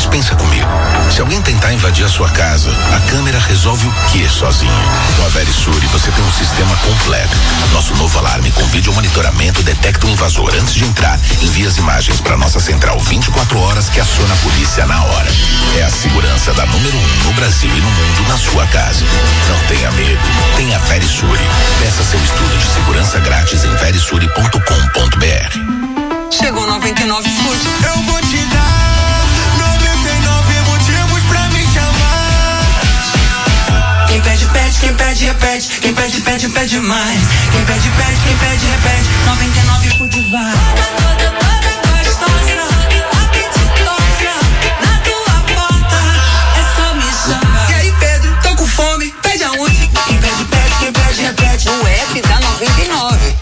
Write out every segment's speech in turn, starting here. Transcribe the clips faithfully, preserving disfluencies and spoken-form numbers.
Mas pensa comigo, se alguém tentar invadir a sua casa, a câmera resolve o que sozinha? Com a Verisure você tem um sistema completo. Nosso novo alarme com vídeo monitoramento detecta o invasor antes de entrar, envia as imagens para nossa central vinte e quatro horas que aciona a polícia na hora. É a segurança da número um no Brasil e no mundo na sua casa. Não tenha medo, tenha Verisure. Peça seu estudo de segurança grátis em verisure ponto com ponto b r. Chegou noventa e nove Food. Eu vou te dar noventa e nove motivos pra me chamar. Quem pede, pede, quem pede, repete. Quem pede, pede, pede mais. Quem pede, pede, quem pede, repete. noventa e nove Food vai. Toda, toda gostosa. Apetitosa. Na tua porta. É só me chamar. E aí, Pedro, tô com fome. Pede aonde? Quem pede, pede, quem pede, repete. O F da noventa e nove.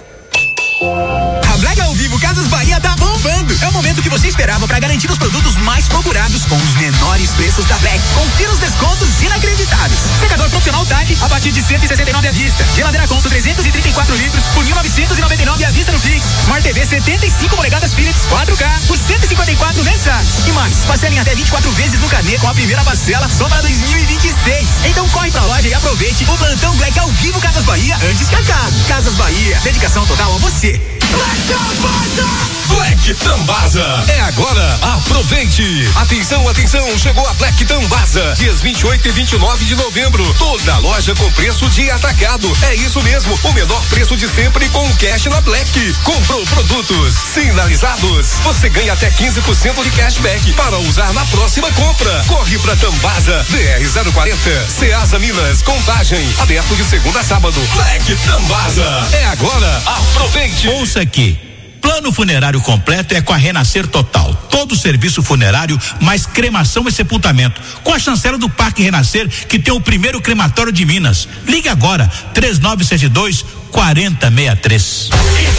A Black ao Vivo Casas Bahia tá bombando. É o momento que você esperava para garantir os produtos mais procurados com os menores preços da Black. Confira os descontos inacreditáveis. Secador profissional Tide a partir de cento e sessenta e nove à vista. Geladeira Consul trezentos e trinta e quatro litros por mil novecentos e noventa e nove à vista no Pix. Smart T V setenta e cinco polegadas Philips quatro K por cento e cinquenta e quatro mensais. E mais, parcela em até vinte e quatro vezes no carnê com a primeira parcela só para dois mil e vinte e seis. Então corre pra loja e aproveite o plantão Black ao Vivo Casas Bahia antes que acabe. Casas Bahia, dedicação total a você. Black Tambasa! Black Tambasa! É agora, aproveite! Atenção, atenção, chegou a Black Tambasa. Dias vinte e oito e vinte e nove de novembro. Toda loja com preço de atacado. É isso mesmo, o menor preço de sempre com cash na Black. Comprou produtos sinalizados. Você ganha até quinze por cento de cashback para usar na próxima compra. Corre pra Tambasa, D R zero quarenta, Ceasa Minas, Contagem. Aberto de segunda a sábado. Black Tambasa! É agora, aproveite! Ouça aqui. Plano funerário completo é com a Renascer Total. Todo o serviço funerário, mais cremação e sepultamento. Com a chancela do Parque Renascer, que tem o primeiro crematório de Minas. Ligue agora, três nove sete dois, quatro zero seis três.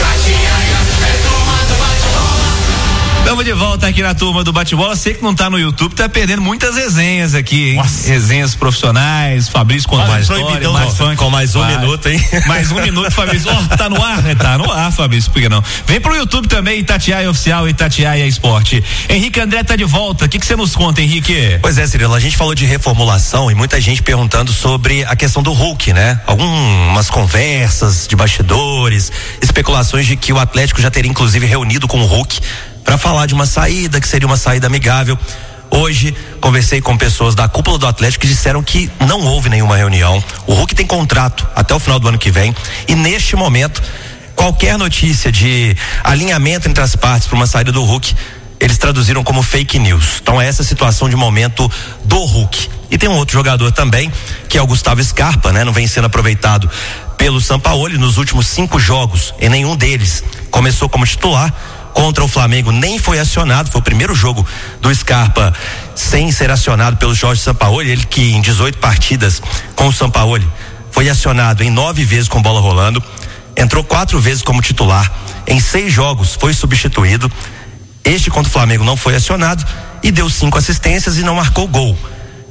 Estamos de volta aqui na turma do Bate-Bola. Você que não tá no YouTube tá perdendo muitas resenhas aqui, hein? Nossa. Resenhas profissionais, Fabrício com mais história, mais fã. Com mais um vai. minuto, hein? Mais um minuto, Fabrício. Oh, tá no ar? Tá no ar, Fabrício, por que não? Vem pro YouTube também, Itatiaia Oficial e Itatiaia Esporte. Henrique André tá de volta. O que que você nos conta, Henrique? Pois é, Cirilo, a gente falou de reformulação e muita gente perguntando sobre a questão do Hulk, né? Algumas conversas de bastidores, especulações de que o Atlético já teria inclusive reunido com o Hulk para falar de uma saída, que seria uma saída amigável. Hoje, conversei com pessoas da cúpula do Atlético que disseram que não houve nenhuma reunião. O Hulk tem contrato até o final do ano que vem e neste momento, qualquer notícia de alinhamento entre as partes para uma saída do Hulk, eles traduziram como fake news. Então, essa é a situação de momento do Hulk. E tem um outro jogador também, que é o Gustavo Scarpa, né? Não vem sendo aproveitado pelo Sampaoli nos últimos cinco jogos, em nenhum deles começou como titular. Contra o Flamengo nem foi acionado, foi o primeiro jogo do Scarpa sem ser acionado pelo Jorge Sampaoli, ele que em dezoito partidas com o Sampaoli foi acionado em nove vezes com bola rolando, entrou quatro vezes como titular, em seis jogos foi substituído. Este contra o Flamengo não foi acionado e deu cinco assistências e não marcou gol.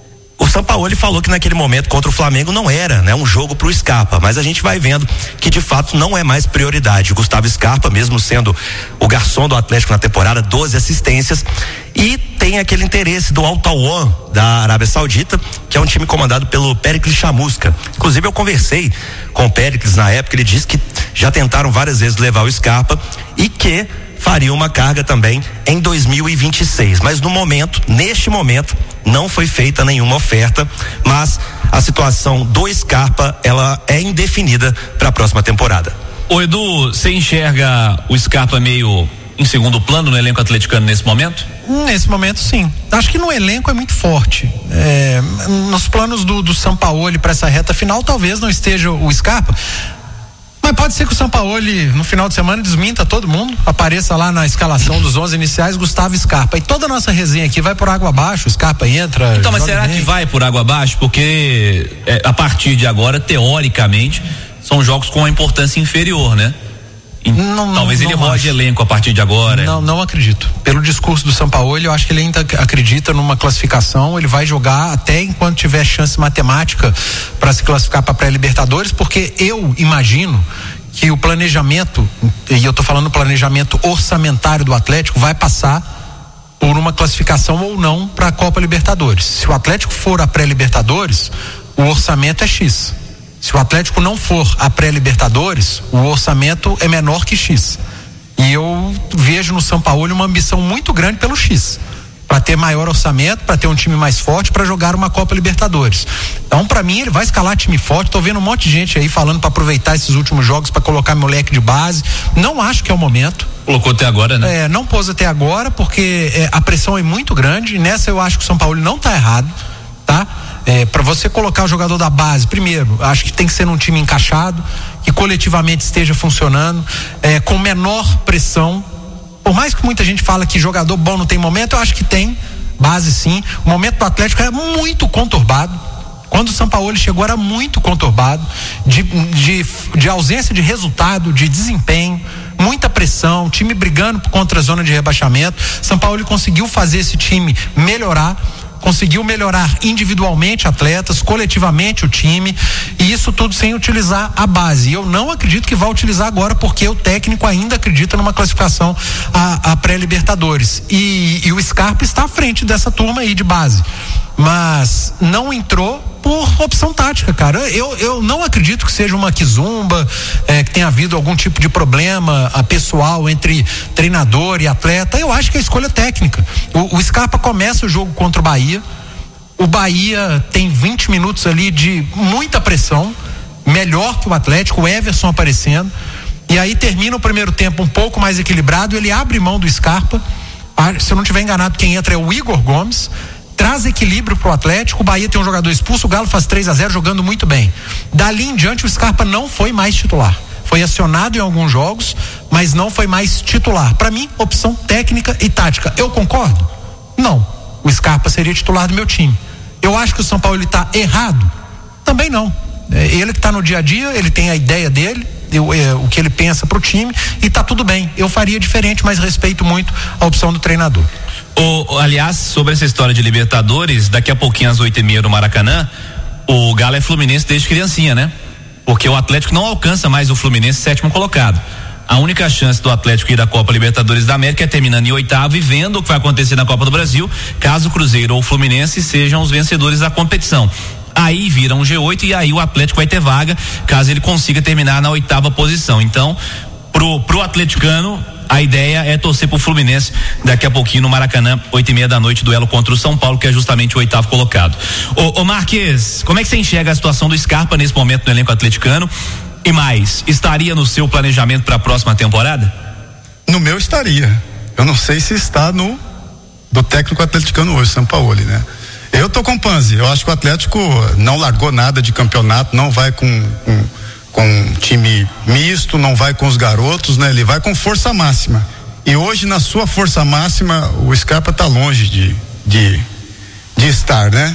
O Sampaoli falou que naquele momento contra o Flamengo não era, né, um jogo pro Scarpa, mas a gente vai vendo que de fato não é mais prioridade. O Gustavo Scarpa, mesmo sendo o garçom do Atlético na temporada, doze assistências, e tem aquele interesse do Al Tawon da Arábia Saudita, que é um time comandado pelo Péricles Chamusca. Inclusive eu conversei com o Péricles na época, ele disse que já tentaram várias vezes levar o Scarpa e que faria uma carga também em dois mil e vinte e seis, mas no momento, neste momento, não foi feita nenhuma oferta, mas a situação do Scarpa, ela é indefinida para a próxima temporada. Ô Edu, você enxerga o Scarpa meio em segundo plano no elenco atleticano nesse momento? Nesse momento, sim. Acho que no elenco é muito forte. É, nos planos do, do Sampaoli para essa reta final, talvez não esteja o Scarpa. Mas pode ser que o Sampaoli no final de semana desminta todo mundo, apareça lá na escalação dos onze iniciais Gustavo Scarpa, e toda a nossa resenha aqui vai por água abaixo, o Scarpa entra. Então, mas será bem. que vai por água abaixo? Porque é, a partir de agora, teoricamente, são jogos com uma importância inferior, né? Não, Talvez não, ele não rode acho. elenco a partir de agora. Não, não acredito. Pelo discurso do Sampaoli, eu acho que ele ainda acredita numa classificação. Ele vai jogar até enquanto tiver chance matemática para se classificar para pré-Libertadores, porque eu imagino que o planejamento, e eu tô falando planejamento orçamentário do Atlético, vai passar por uma classificação ou não para a Copa Libertadores. Se o Atlético for a pré-Libertadores, o orçamento é X. Se o Atlético não for a pré-Libertadores, o orçamento é menor que X. E eu vejo no São Paulo uma ambição muito grande pelo X, para ter maior orçamento, para ter um time mais forte, para jogar uma Copa Libertadores. Então, para mim, ele vai escalar time forte. Tô vendo um monte de gente aí falando para aproveitar esses últimos jogos para colocar moleque de base. Não acho que é o momento. Colocou até agora, né? É, não pôs até agora, porque é, a pressão é muito grande. Nessa eu acho que o São Paulo não tá errado, tá? É, para você colocar o jogador da base, primeiro, acho que tem que ser num time encaixado, que coletivamente esteja funcionando, é, com menor pressão. Por mais que muita gente fala que jogador bom não tem momento, eu acho que tem base sim. O momento do Atlético é muito conturbado. Quando o Sampaoli chegou era muito conturbado, de, de, de ausência de resultado, de desempenho, muita pressão, time brigando contra a zona de rebaixamento. Sampaoli conseguiu fazer esse time melhorar, conseguiu melhorar individualmente atletas, coletivamente o time, e isso tudo sem utilizar a base. E eu não acredito que vá utilizar agora, porque o técnico ainda acredita numa classificação a, a pré-Libertadores. E, e o Scarpa está à frente dessa turma aí de base. Mas não entrou por opção tática, cara. Eu, eu não acredito que seja uma quizumba, é, que tenha havido algum tipo de problema a pessoal entre treinador e atleta. Eu acho que é escolha técnica. O, o Scarpa começa o jogo contra o Bahia. O Bahia tem vinte minutos ali de muita pressão, melhor que o Atlético, o Everson aparecendo. E aí termina o primeiro tempo um pouco mais equilibrado. Ele abre mão do Scarpa. Ah, se eu não estiver enganado, quem entra é o Igor Gomes. Traz equilíbrio pro Atlético. O Bahia tem um jogador expulso, o Galo faz três a zero jogando muito bem. Dali em diante o Scarpa não foi mais titular. Foi acionado em alguns jogos, mas não foi mais titular. Para mim, opção técnica e tática. Eu concordo? Não. O Scarpa seria titular do meu time. Eu acho que o São Paulo está errado? Também não. É ele que está no dia a dia, ele tem a ideia dele, eu, é, o que ele pensa pro time, e tá tudo bem. Eu faria diferente, mas respeito muito a opção do treinador. O, aliás, sobre essa história de Libertadores, daqui a pouquinho às oito e meia no Maracanã, o Galo é Fluminense desde criancinha, né? Porque o Atlético não alcança mais o Fluminense, sétimo colocado. A única chance do Atlético ir à Copa Libertadores da América é terminando em oitavo e vendo o que vai acontecer na Copa do Brasil, caso o Cruzeiro ou o Fluminense sejam os vencedores da competição. Aí vira um G oito e aí o Atlético vai ter vaga, caso ele consiga terminar na oitava posição. Então, pro, pro atleticano, a ideia é torcer pro Fluminense daqui a pouquinho no Maracanã, oito e meia da noite, duelo contra o São Paulo, que é justamente o oitavo colocado. Ô, ô Marques, como é que você enxerga a situação do Scarpa nesse momento no elenco atleticano? E mais, estaria no seu planejamento para a próxima temporada? No meu estaria. Eu não sei se está no do técnico atleticano hoje, Sampaoli, né? Eu tô com o Panzi. Eu acho que o Atlético não largou nada de campeonato, não vai com, com com um time misto, não vai com os garotos, né? Ele vai com força máxima. E hoje, na sua força máxima, o Scarpa tá longe de de, de estar, né?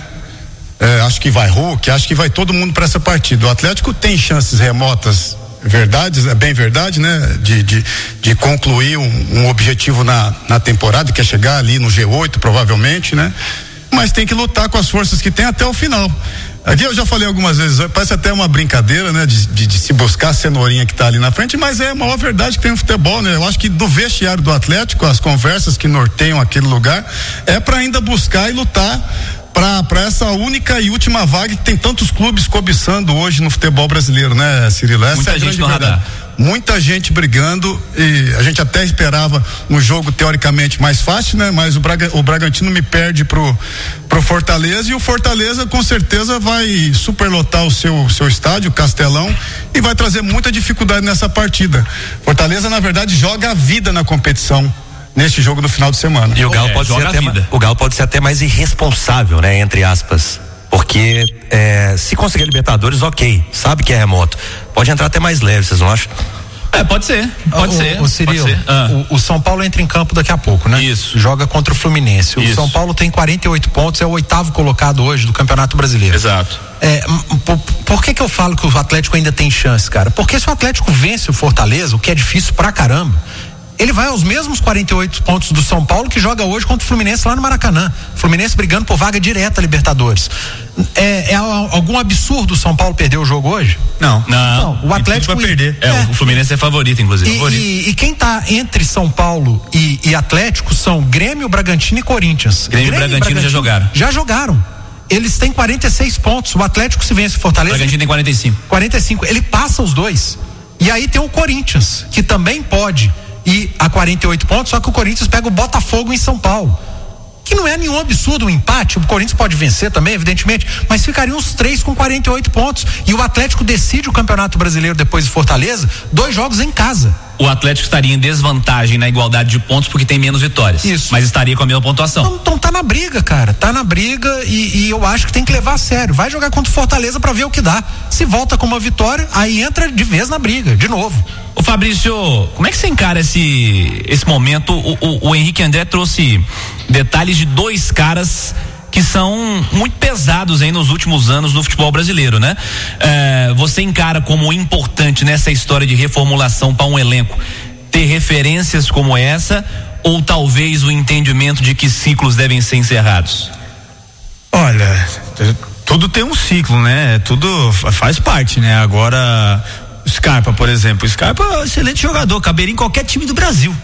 É, acho que vai Hulk, acho que vai todo mundo para essa partida. O Atlético tem chances remotas, verdades, é bem verdade, né? De, de, de concluir um, um objetivo na, na temporada, que é chegar ali no G oito, provavelmente, né? Mas tem que lutar com as forças que tem até o final. Aqui eu já falei algumas vezes, parece até uma brincadeira, né? De, de, de se buscar a cenourinha que tá ali na frente, mas é a maior verdade que tem no futebol, né? Eu acho que do vestiário do Atlético, as conversas que norteiam aquele lugar, é para ainda buscar e lutar para essa única e última vaga que tem tantos clubes cobiçando hoje no futebol brasileiro, né, Cirilo? Essa Muita é a gente no verdade. radar. Muita gente brigando, e a gente até esperava um jogo teoricamente mais fácil, né? Mas o, Braga, o Bragantino me perde pro, pro Fortaleza, e o Fortaleza com certeza vai superlotar o seu, seu estádio, o Castelão, e vai trazer muita dificuldade nessa partida. Fortaleza, na verdade, joga a vida na competição neste jogo do final de semana. E o Galo, é, pode, ser até, vida. o Galo pode ser até mais irresponsável, né? Entre aspas. Porque é, se conseguir Libertadores, ok, sabe que é remoto. Pode entrar até mais leve, vocês não acham? É, pode ser, pode o, ser. O Cirilo, pode ser. Ah. o, o São Paulo entra em campo daqui a pouco, né? Isso. Joga contra o Fluminense. O Isso. São Paulo tem quarenta e oito pontos, é o oitavo colocado hoje do Campeonato Brasileiro. Exato. É, por, por que que eu falo que o Atlético ainda tem chance, cara? Porque se o Atlético vence o Fortaleza, o que é difícil pra caramba, ele vai aos mesmos quarenta e oito pontos do São Paulo, que joga hoje contra o Fluminense lá no Maracanã. Fluminense brigando por vaga direta à Libertadores. É, é algum absurdo o São Paulo perder o jogo hoje? Não. Não. Não, o Atlético vai perder. É, é, o Fluminense é favorito, inclusive. E, favorito. e, e quem tá entre São Paulo e, e Atlético são Grêmio, Bragantino e Corinthians. Grêmio, Grêmio e Bragantino, Bragantino já jogaram. Já jogaram. Eles têm quarenta e seis pontos. O Atlético, se vence o Fortaleza. O Bragantino tem quarenta e cinco. quarenta e cinco. Ele passa os dois. E aí tem o Corinthians, que também pode ir a quarenta e oito pontos, só que o Corinthians pega o Botafogo em São Paulo. Que não é nenhum absurdo um empate, o Corinthians pode vencer também, evidentemente, mas ficariam os três com quarenta e oito pontos. E o Atlético decide o Campeonato Brasileiro depois de Fortaleza, dois jogos em casa. O Atlético estaria em desvantagem na igualdade de pontos porque tem menos vitórias. Isso. Mas estaria com a mesma pontuação. Então, então tá na briga, cara. Tá na briga e, e eu acho que tem que levar a sério. Vai jogar contra o Fortaleza pra ver o que dá. Se volta com uma vitória, aí entra de vez na briga, de novo. Ô Fabrício, como é que você encara esse, esse momento? O, o, o Henrique André trouxe detalhes de dois caras que são muito pesados aí nos últimos anos do futebol brasileiro, né? É, você encara como importante nessa história de reformulação para um elenco ter referências como essa, ou talvez o entendimento de que ciclos devem ser encerrados? Olha, tudo tem um ciclo, né? Tudo faz parte, né? Agora, o Scarpa, por exemplo, o Scarpa é um excelente jogador, caberia em qualquer time do Brasil.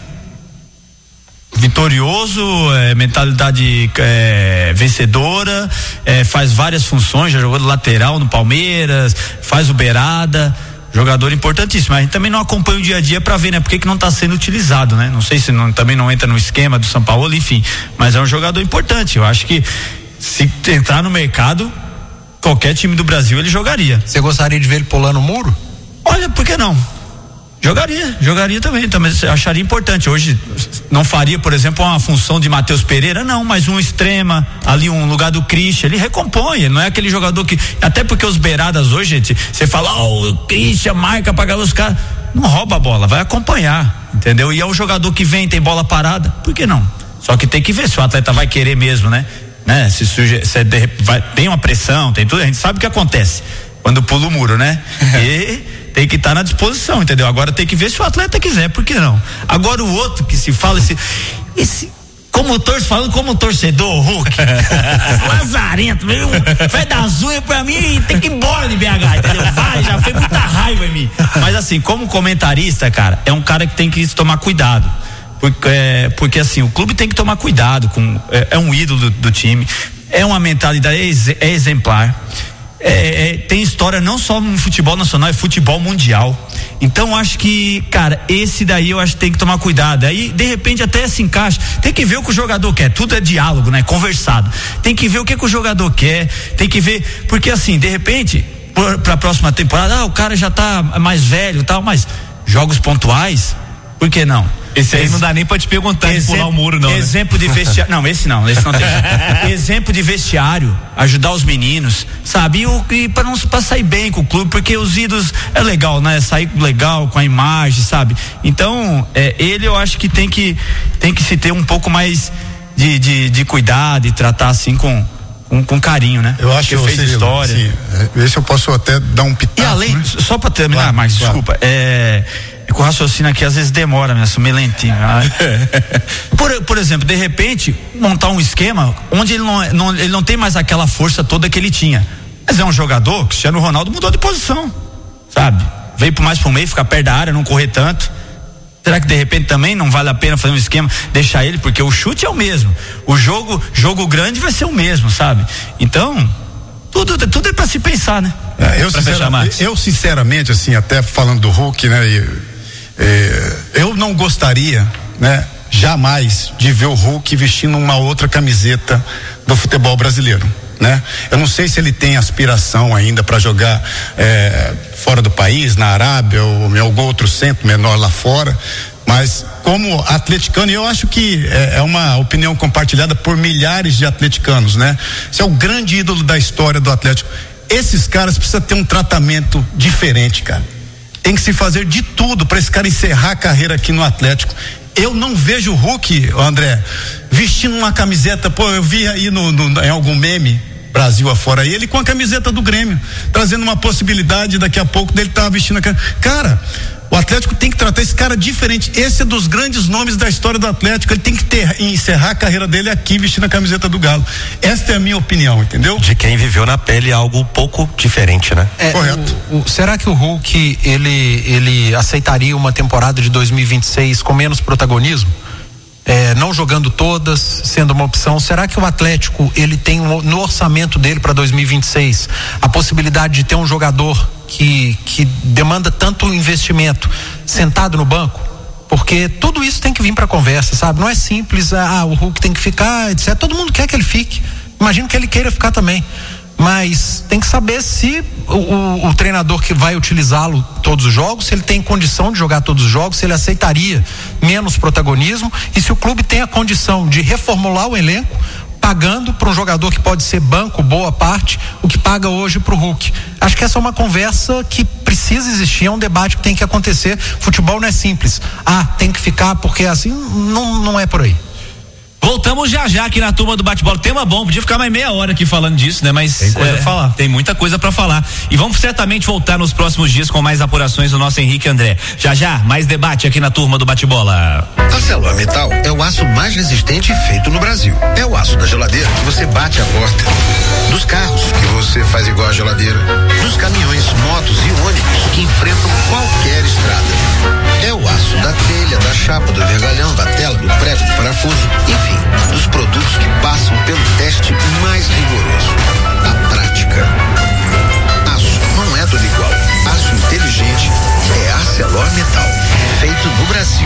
Vitorioso, é, mentalidade é, vencedora, é, faz várias funções, já jogou de lateral no Palmeiras, faz o beirada, jogador importantíssimo. A gente também não acompanha o dia a dia para ver, né? Por que que não está sendo utilizado, né? Não sei se não, também não entra no esquema do São Paulo, enfim, mas é um jogador importante. Eu acho que se entrar no mercado, qualquer time do Brasil ele jogaria. Você gostaria de ver ele pulando o muro? Olha, por que não? Jogaria, jogaria também, também acharia importante. Hoje não faria, por exemplo, uma função de Matheus Pereira, não, mas um extrema, ali um lugar do Christian, ele recompõe, ele não é aquele jogador que, até porque os beiradas hoje, gente, você fala, oh, o Christian marca pra galera, os caras, não rouba a bola, vai acompanhar, entendeu? E é um jogador que vem, tem bola parada, por que não? Só que tem que ver se o atleta vai querer mesmo, né? né? Se, suje, se de, vai, tem uma pressão, tem tudo, a gente sabe o que acontece quando pula o muro, né? E tem que estar tá na disposição, entendeu? Agora tem que ver se o atleta quiser, por que não? Agora o outro que se fala, esse, esse como torcedor, falando como torcedor, Hulk, lazarento, meu, vai dar as unhas pra mim, tem que ir embora de B H, entendeu? Vai, já fez muita raiva em mim. Mas assim, como comentarista, cara, é um cara que tem que tomar cuidado. Porque, é, porque assim, o clube tem que tomar cuidado com, é, é um ídolo do, do time, é uma mentalidade, é, é exemplar. É, é, tem história não só no futebol nacional, é futebol mundial. Então acho que, cara, esse daí eu acho que tem que tomar cuidado. Aí de repente até se encaixa. Tem que ver o que o jogador quer. Tudo é diálogo, né? Conversado. Tem que ver o que, que o jogador quer. Tem que ver, porque assim, de repente, para a próxima temporada, ah, o cara já tá mais velho, e tal, mas jogos pontuais, por que não? Esse aí não dá nem pra te perguntar de pular o muro, não. Exemplo né? de vestiário. Não, esse não, esse não tem. Exemplo de vestiário, ajudar os meninos, sabe? E, o, e pra, não, pra sair bem com o clube, porque os ídolos é legal, né? Sair legal com a imagem, sabe? Então, é, ele eu acho que tem que tem que se ter um pouco mais de, de, de cuidado e tratar assim com. Com, com carinho, né? Eu acho que fez sei, história. Sim, é, esse eu posso até dar um pitaco. E além, né? Só pra terminar, claro, mas claro. desculpa, é, é que o raciocínio aqui às vezes demora, né? Sou meio lentinho. por, por exemplo, de repente, montar um esquema onde ele não, não, ele não tem mais aquela força toda que ele tinha. Mas é um jogador, Cristiano Ronaldo mudou de posição, sabe? Veio mais pro meio, ficar perto da área, não correr tanto. Será que de repente também não vale a pena fazer um esquema, deixar ele, porque o chute é o mesmo, o jogo, jogo grande vai ser o mesmo, sabe? Então, tudo, tudo é pra se pensar, né? É, eu, sinceramente, eu sinceramente, assim, até falando do Hulk, né? E, é, eu não gostaria, né? Jamais de ver o Hulk vestindo uma outra camiseta do futebol brasileiro, né? Eu não sei se ele tem aspiração ainda para jogar é, fora do país, na Arábia ou em algum outro centro menor lá fora, mas como atleticano, eu acho que é, é uma opinião compartilhada por milhares de atleticanos, né? Esse é o grande ídolo da história do Atlético. Esses caras precisam ter um tratamento diferente, cara. Tem que se fazer de tudo para esse cara encerrar a carreira aqui no Atlético. Eu não vejo o Hulk, André, vestindo uma camiseta, pô, eu vi aí no, no, em algum meme, Brasil afora, ele com a camiseta do Grêmio, trazendo uma possibilidade daqui a pouco dele estar tá vestindo a camiseta. Cara, O Atlético tem que tratar esse cara diferente. Esse é dos grandes nomes da história do Atlético. Ele tem que ter, encerrar a carreira dele aqui vestindo a camiseta do Galo. Esta é a minha opinião, entendeu? De quem viveu na pele algo um pouco diferente, né? É, correto. O, o, será que o Hulk ele, ele aceitaria uma temporada de dois mil e vinte e seis com menos protagonismo? É, não jogando todas, sendo uma opção. Será que o Atlético ele tem um, no orçamento dele para dois mil e vinte e seis a possibilidade de ter um jogador que, que demanda tanto investimento sentado no banco? Porque tudo isso tem que vir para conversa, sabe? Não é simples, ah, o Hulk tem que ficar, etcétera. Todo mundo quer que ele fique. Imagino que ele queira ficar também. Mas tem que saber se o, o, o treinador que vai utilizá-lo todos os jogos, se ele tem condição de jogar todos os jogos, se ele aceitaria menos protagonismo e se o clube tem a condição de reformular o elenco, pagando para um jogador que pode ser banco, boa parte, o que paga hoje para o Hulk. Acho que essa é uma conversa que precisa existir, é um debate que tem que acontecer. Futebol não é simples. Ah, tem que ficar porque assim, não, não é por aí. Voltamos já já aqui na turma do bate-bola. Tema bom, podia ficar mais meia hora aqui falando disso, né? Mas tem coisa é, pra falar. Tem muita coisa pra falar. E vamos certamente voltar nos próximos dias com mais apurações do nosso Henrique André. Já já, mais debate aqui na turma do bate-bola. ArcelorMittal é o aço mais resistente feito no Brasil. É o aço da geladeira que você bate a porta, dos carros que você faz igual a geladeira, dos caminhões, motos e ônibus que enfrentam qualquer estrada. É o aço da telha, da chapa, do vergalhão, da tela, do prego, do parafuso, enfim, dos produtos que passam pelo teste mais rigoroso, a prática. Aço não é tudo igual. Aço inteligente é ArcelorMittal, feito no Brasil.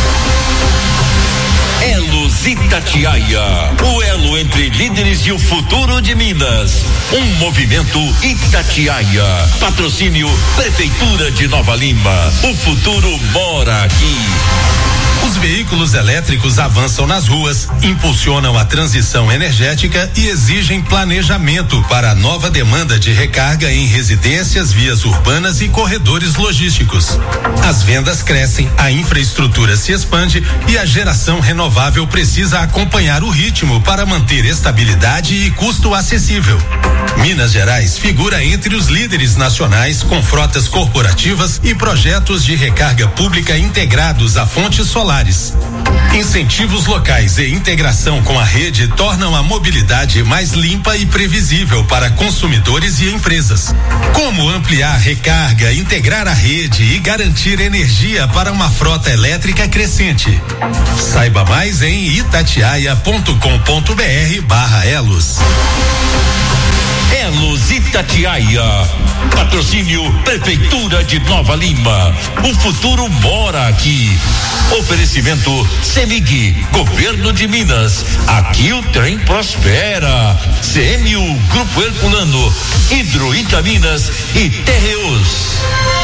Elos Itatiaia, o elo entre líderes e o futuro de Minas. Um movimento Itatiaia. Patrocínio Prefeitura de Nova Lima. O futuro mora aqui. Os veículos elétricos avançam nas ruas, impulsionam a transição energética e exigem planejamento para a nova demanda de recarga em residências, vias urbanas e corredores logísticos. As vendas crescem, a infraestrutura se expande e a geração renovável precisa acompanhar o ritmo para manter estabilidade e custo acessível. Minas Gerais figura entre os líderes nacionais com frotas corporativas e projetos de recarga pública integrados a fontes solares. Incentivos locais e integração com a rede tornam a mobilidade mais limpa e previsível para consumidores e empresas. Como ampliar recarga, integrar a rede e garantir energia para uma frota elétrica crescente? Saiba mais em itatiaia ponto com ponto br barra Elos. Elos Itatiaia. Patrocínio Prefeitura de Nova Lima. O futuro mora aqui. Oferecimento CEMIG, Governo de Minas. Aqui o trem prospera. C M U, Grupo Herculano, Hidro Itaminas e Terreus.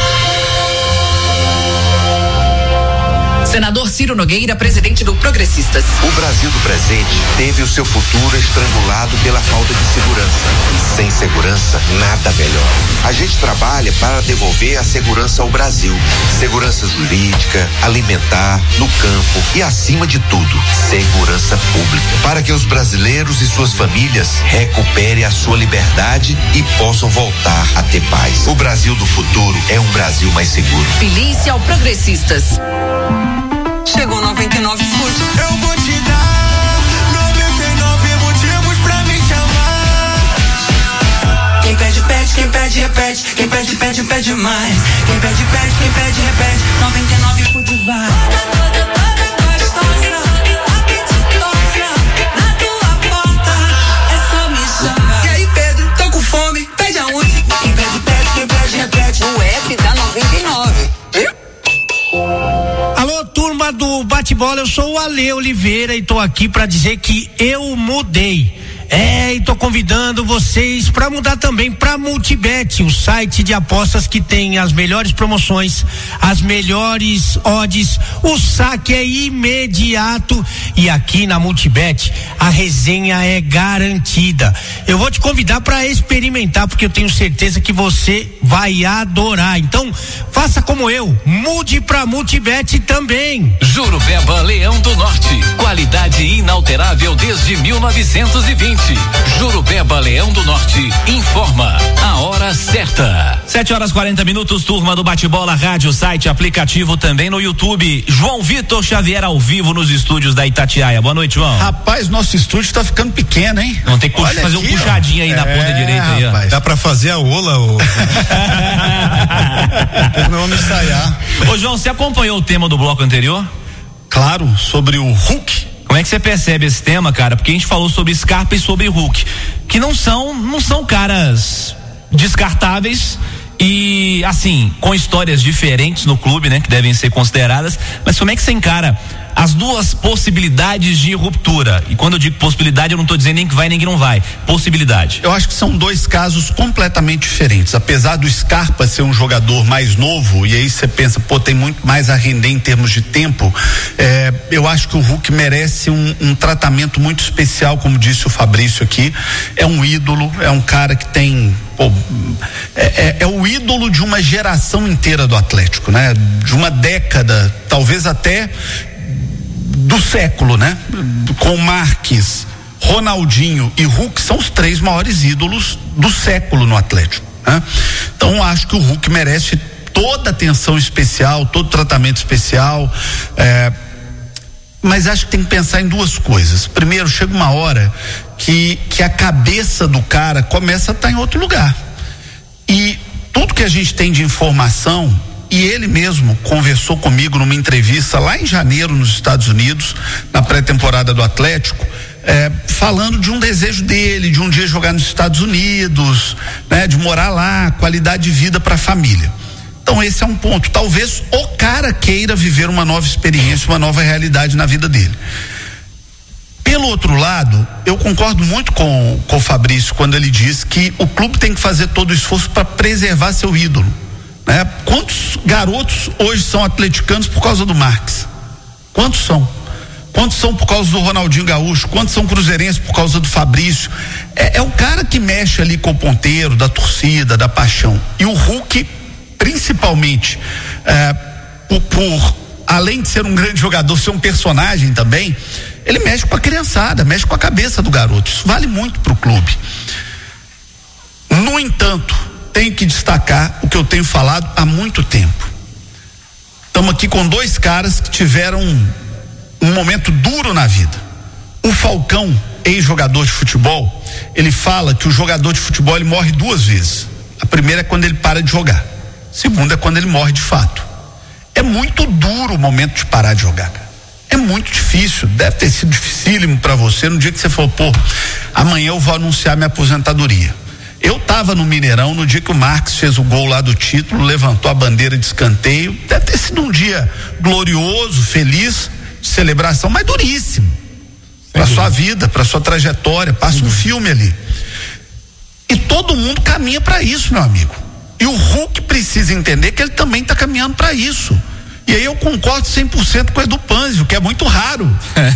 Senador Ciro Nogueira, presidente do Progressistas. O Brasil do presente teve o seu futuro estrangulado pela falta de segurança. E sem segurança, nada melhor. A gente trabalha para devolver a segurança ao Brasil. Segurança jurídica, alimentar, no campo e, acima de tudo, segurança pública. Para que os brasileiros e suas famílias recuperem a sua liberdade e possam voltar a ter paz. O Brasil do futuro é um Brasil mais seguro. Felice ao Progressistas. Chegou noventa e nove Food. Eu vou te dar noventa e nove motivos pra me chamar. Quem pede, pede, quem pede, repete. Quem pede, pede, pede mais. Quem pede, pede, quem pede, repete. noventa e nove Food vai. Toda, toda gostosa, apetitosa, na tua porta, é só me chamar. E aí, Pedro, tô com fome, pede aonde? Quem pede, pede, quem pede, repete. O app da noventa e nove. Alô, turma do bate-bola, eu sou o Ale Oliveira e tô aqui pra dizer que eu mudei. É, e tô convidando vocês para mudar também para Multibet, o site de apostas que tem as melhores promoções, as melhores odds, o saque é imediato e aqui na Multibet a resenha é garantida. Eu vou te convidar para experimentar, porque eu tenho certeza que você vai adorar. Então, faça como eu, mude pra Multibet também. Jurupeba Leão do Norte, qualidade inalterável desde mil novecentos e vinte. Jurupeba Leão do Norte informa a hora certa. sete horas e quarenta minutos, turma do Bate-Bola, rádio, site, aplicativo, também no YouTube. João Vitor Xavier ao vivo nos estúdios da Itatiaia. Boa noite, João. Rapaz, nosso estúdio tá ficando pequeno, hein? Vamos ter que Olha fazer aqui, um puxadinho ó. aí é, na ponta direita aí, ó. Dá pra fazer a ola, ô. Não vamos ensaiar. Ô, João, você acompanhou o tema do bloco anterior? Claro, sobre o Hulk. Como é que você percebe esse tema, cara? Porque a gente falou sobre Scarpa e sobre Hulk, que não são, não são caras descartáveis e, assim, com histórias diferentes no clube, né? Que devem ser consideradas, mas como é que você encara as duas possibilidades de ruptura? E quando eu digo possibilidade, eu não estou dizendo nem que vai nem que não vai. Possibilidade. Eu acho que são dois casos completamente diferentes. Apesar do Scarpa ser um jogador mais novo, e aí você pensa, pô, tem muito mais a render em termos de tempo, é, eu acho que o Hulk merece um, um tratamento muito especial, como disse o Fabrício aqui. É um ídolo, é um cara que tem, pô, é, é, é o ídolo de uma geração inteira do Atlético, né? De uma década, talvez até do século, né? Com Marques, Ronaldinho e Hulk são os três maiores ídolos do século no Atlético, né? Então acho que o Hulk merece toda atenção especial, todo tratamento especial, é, mas acho que tem que pensar em duas coisas. Primeiro, chega uma hora que, que a cabeça do cara começa a estar em outro lugar, e tudo que a gente tem de informação, e ele mesmo conversou comigo numa entrevista lá em janeiro nos Estados Unidos, na pré-temporada do Atlético, é, falando de um desejo dele, de um dia jogar nos Estados Unidos, né, de morar lá, qualidade de vida para a família. Então esse é um ponto. Talvez o cara queira viver uma nova experiência, uma nova realidade na vida dele. Pelo outro lado, eu concordo muito com, com o Fabrício quando ele diz que o clube tem que fazer todo o esforço para preservar seu ídolo. Né? Quantos garotos hoje são atleticanos por causa do Marques? Quantos são? Quantos são por causa do Ronaldinho Gaúcho? Quantos são cruzeirenses por causa do Fabrício? É, é o cara que mexe ali com o ponteiro, da torcida, da paixão. E o Hulk, principalmente, é, por, por além de ser um grande jogador, ser um personagem também, ele mexe com a criançada, mexe com a cabeça do garoto. Isso vale muito pro clube. No entanto, tenho que destacar o que eu tenho falado há muito tempo. Estamos aqui com dois caras que tiveram um, um momento duro na vida. O Falcão, ex-jogador de futebol, ele fala que o jogador de futebol ele morre duas vezes. A primeira é quando ele para de jogar. A segunda é quando ele morre de fato. É muito duro o momento de parar de jogar, cara. É muito difícil, deve ter sido dificílimo para você no dia que você falou, pô, amanhã eu vou anunciar minha aposentadoria. Eu estava no Mineirão no dia que o Marques fez o gol lá do título, levantou a bandeira de escanteio. Deve ter sido um dia glorioso, feliz, de celebração, mas duríssimo para sua vida, para sua trajetória. Passa um filme ali. E todo mundo caminha para isso, meu amigo. E o Hulk precisa entender que ele também está caminhando para isso. E aí eu concordo cem por cento com o Edu Panzio, que é muito raro.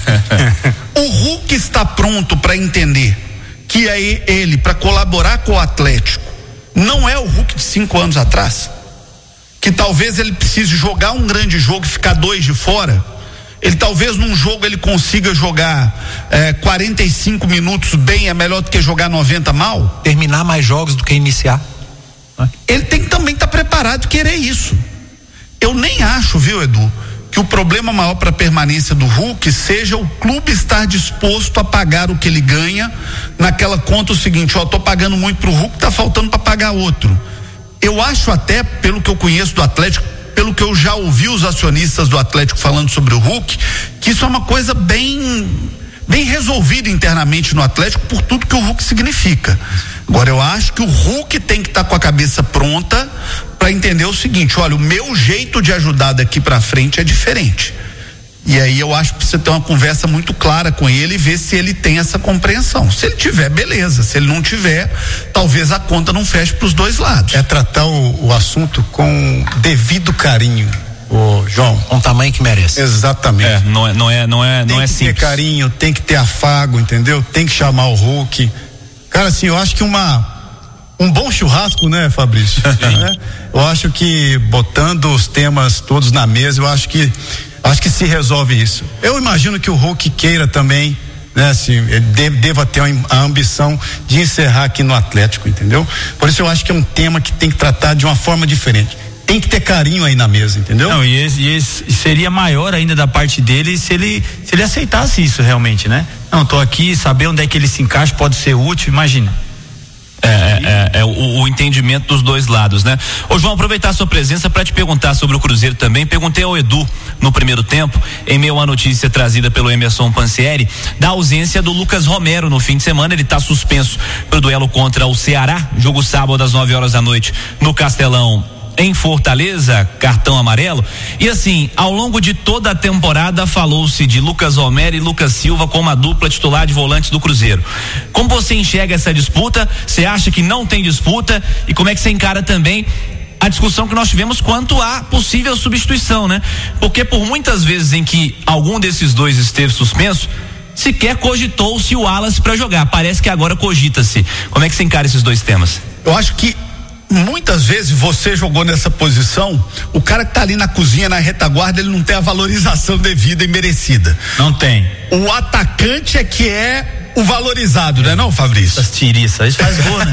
O Hulk está pronto para entender que é ele, para colaborar com o Atlético, não é o Hulk de cinco anos atrás, que talvez ele precise jogar um grande jogo e ficar dois de fora. Ele talvez num jogo ele consiga jogar é, quarenta e cinco minutos bem, é melhor do que jogar noventa mal. Terminar mais jogos do que iniciar. Ele tem que também estar tá preparado e querer isso. Eu nem acho, viu, Edu, que o problema maior para a permanência do Hulk seja o clube estar disposto a pagar o que ele ganha naquela conta o seguinte, ó, tô pagando muito pro Hulk, tá faltando para pagar outro. Eu acho até, pelo que eu conheço do Atlético, pelo que eu já ouvi os acionistas do Atlético falando sobre o Hulk, que isso é uma coisa bem bem resolvida internamente no Atlético por tudo que o Hulk significa. Agora eu acho que o Hulk tem que estar tá com a cabeça pronta para entender o seguinte, olha, o meu jeito de ajudar daqui para frente é diferente. E aí eu acho que precisa ter uma conversa muito clara com ele e ver se ele tem essa compreensão. Se ele tiver, beleza. Se ele não tiver, talvez a conta não feche para os dois lados. É tratar o, o assunto com devido carinho, ô João. Com o tamanho que merece. Exatamente. É, não é, não é, não é, tem não é que simples. ter carinho, tem que ter afago, entendeu? Tem que chamar o Hulk. Cara, assim, eu acho que uma um bom churrasco, né, Fabrício? Né? Eu acho que botando os temas todos na mesa, eu acho que acho que se resolve isso. Eu imagino que o Hulk queira também, né, assim, ele deve, deva ter a ambição de encerrar aqui no Atlético, entendeu? Por isso eu acho que é um tema que tem que tratar de uma forma diferente. Tem que ter carinho aí na mesa, entendeu? Não, e, esse, e esse seria maior ainda da parte dele se ele se ele aceitasse isso realmente, né? Não, tô aqui, saber onde é que ele se encaixa pode ser útil, imagina. É, é, é, é o, o entendimento dos dois lados, né? Ô João, aproveitar a sua presença para te perguntar sobre o Cruzeiro também. Perguntei ao Edu no primeiro tempo, em meio à notícia trazida pelo Emerson Pansieri, da ausência do Lucas Romero no fim de semana. Ele está suspenso pro duelo contra o Ceará, jogo sábado às nove horas da noite no Castelão, em Fortaleza, cartão amarelo. E assim, ao longo de toda a temporada falou-se de Lucas Romero e Lucas Silva como a dupla titular de volantes do Cruzeiro. Como você enxerga essa disputa? Você acha que não tem disputa? E como é que você encara também a discussão que nós tivemos quanto à possível substituição, né? Porque por muitas vezes em que algum desses dois esteve suspenso, sequer cogitou-se o Wallace para jogar. Parece que agora cogita-se. Como é que você encara esses dois temas? Eu acho que muitas vezes você jogou nessa posição, o cara que tá ali na cozinha, na retaguarda, ele não tem a valorização devida e merecida. Não tem. O atacante é que é o valorizado, é. Né não, Fabrício? As tiriças, isso faz gol, né?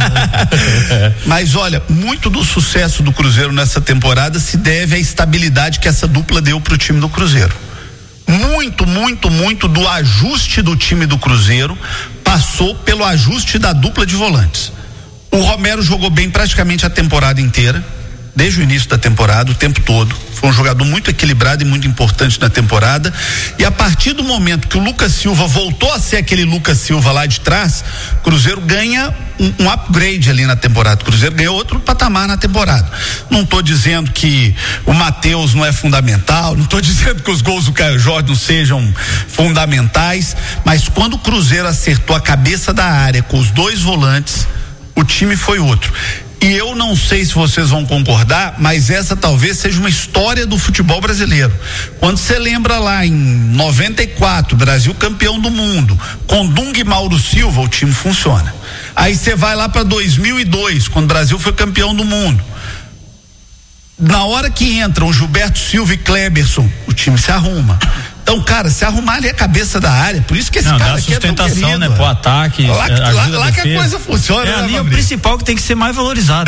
Mas olha, muito do sucesso do Cruzeiro nessa temporada se deve à estabilidade que essa dupla deu pro time do Cruzeiro. Muito, muito, muito do ajuste do time do Cruzeiro passou pelo ajuste da dupla de volantes. O Romero jogou bem praticamente a temporada inteira, desde o início da temporada, o tempo todo. Foi um jogador muito equilibrado e muito importante na temporada. E a partir do momento que o Lucas Silva voltou a ser aquele Lucas Silva lá de trás, o Cruzeiro ganha um, um upgrade ali na temporada. O Cruzeiro ganhou outro patamar na temporada. Não estou dizendo que o Matheus não é fundamental, não estou dizendo que os gols do Caio Jorge não sejam fundamentais, mas quando o Cruzeiro acertou a cabeça da área com os dois volantes, o time foi outro. E eu não sei se vocês vão concordar, mas essa talvez seja uma história do futebol brasileiro. Quando você lembra lá em noventa e quatro, Brasil campeão do mundo, com Dunga e Mauro Silva, o time funciona. Aí você vai lá para dois mil e dois, quando o Brasil foi campeão do mundo. Na hora que entram Gilberto Silva e Kleberson, o time se arruma. Então, cara, se arrumar ali a cabeça da área, por isso que esse não, cara dá aqui é tão querido, sustentação, né, pro ataque, lá, lá, lá que a coisa funciona. É né, ali o principal que tem que ser mais valorizado.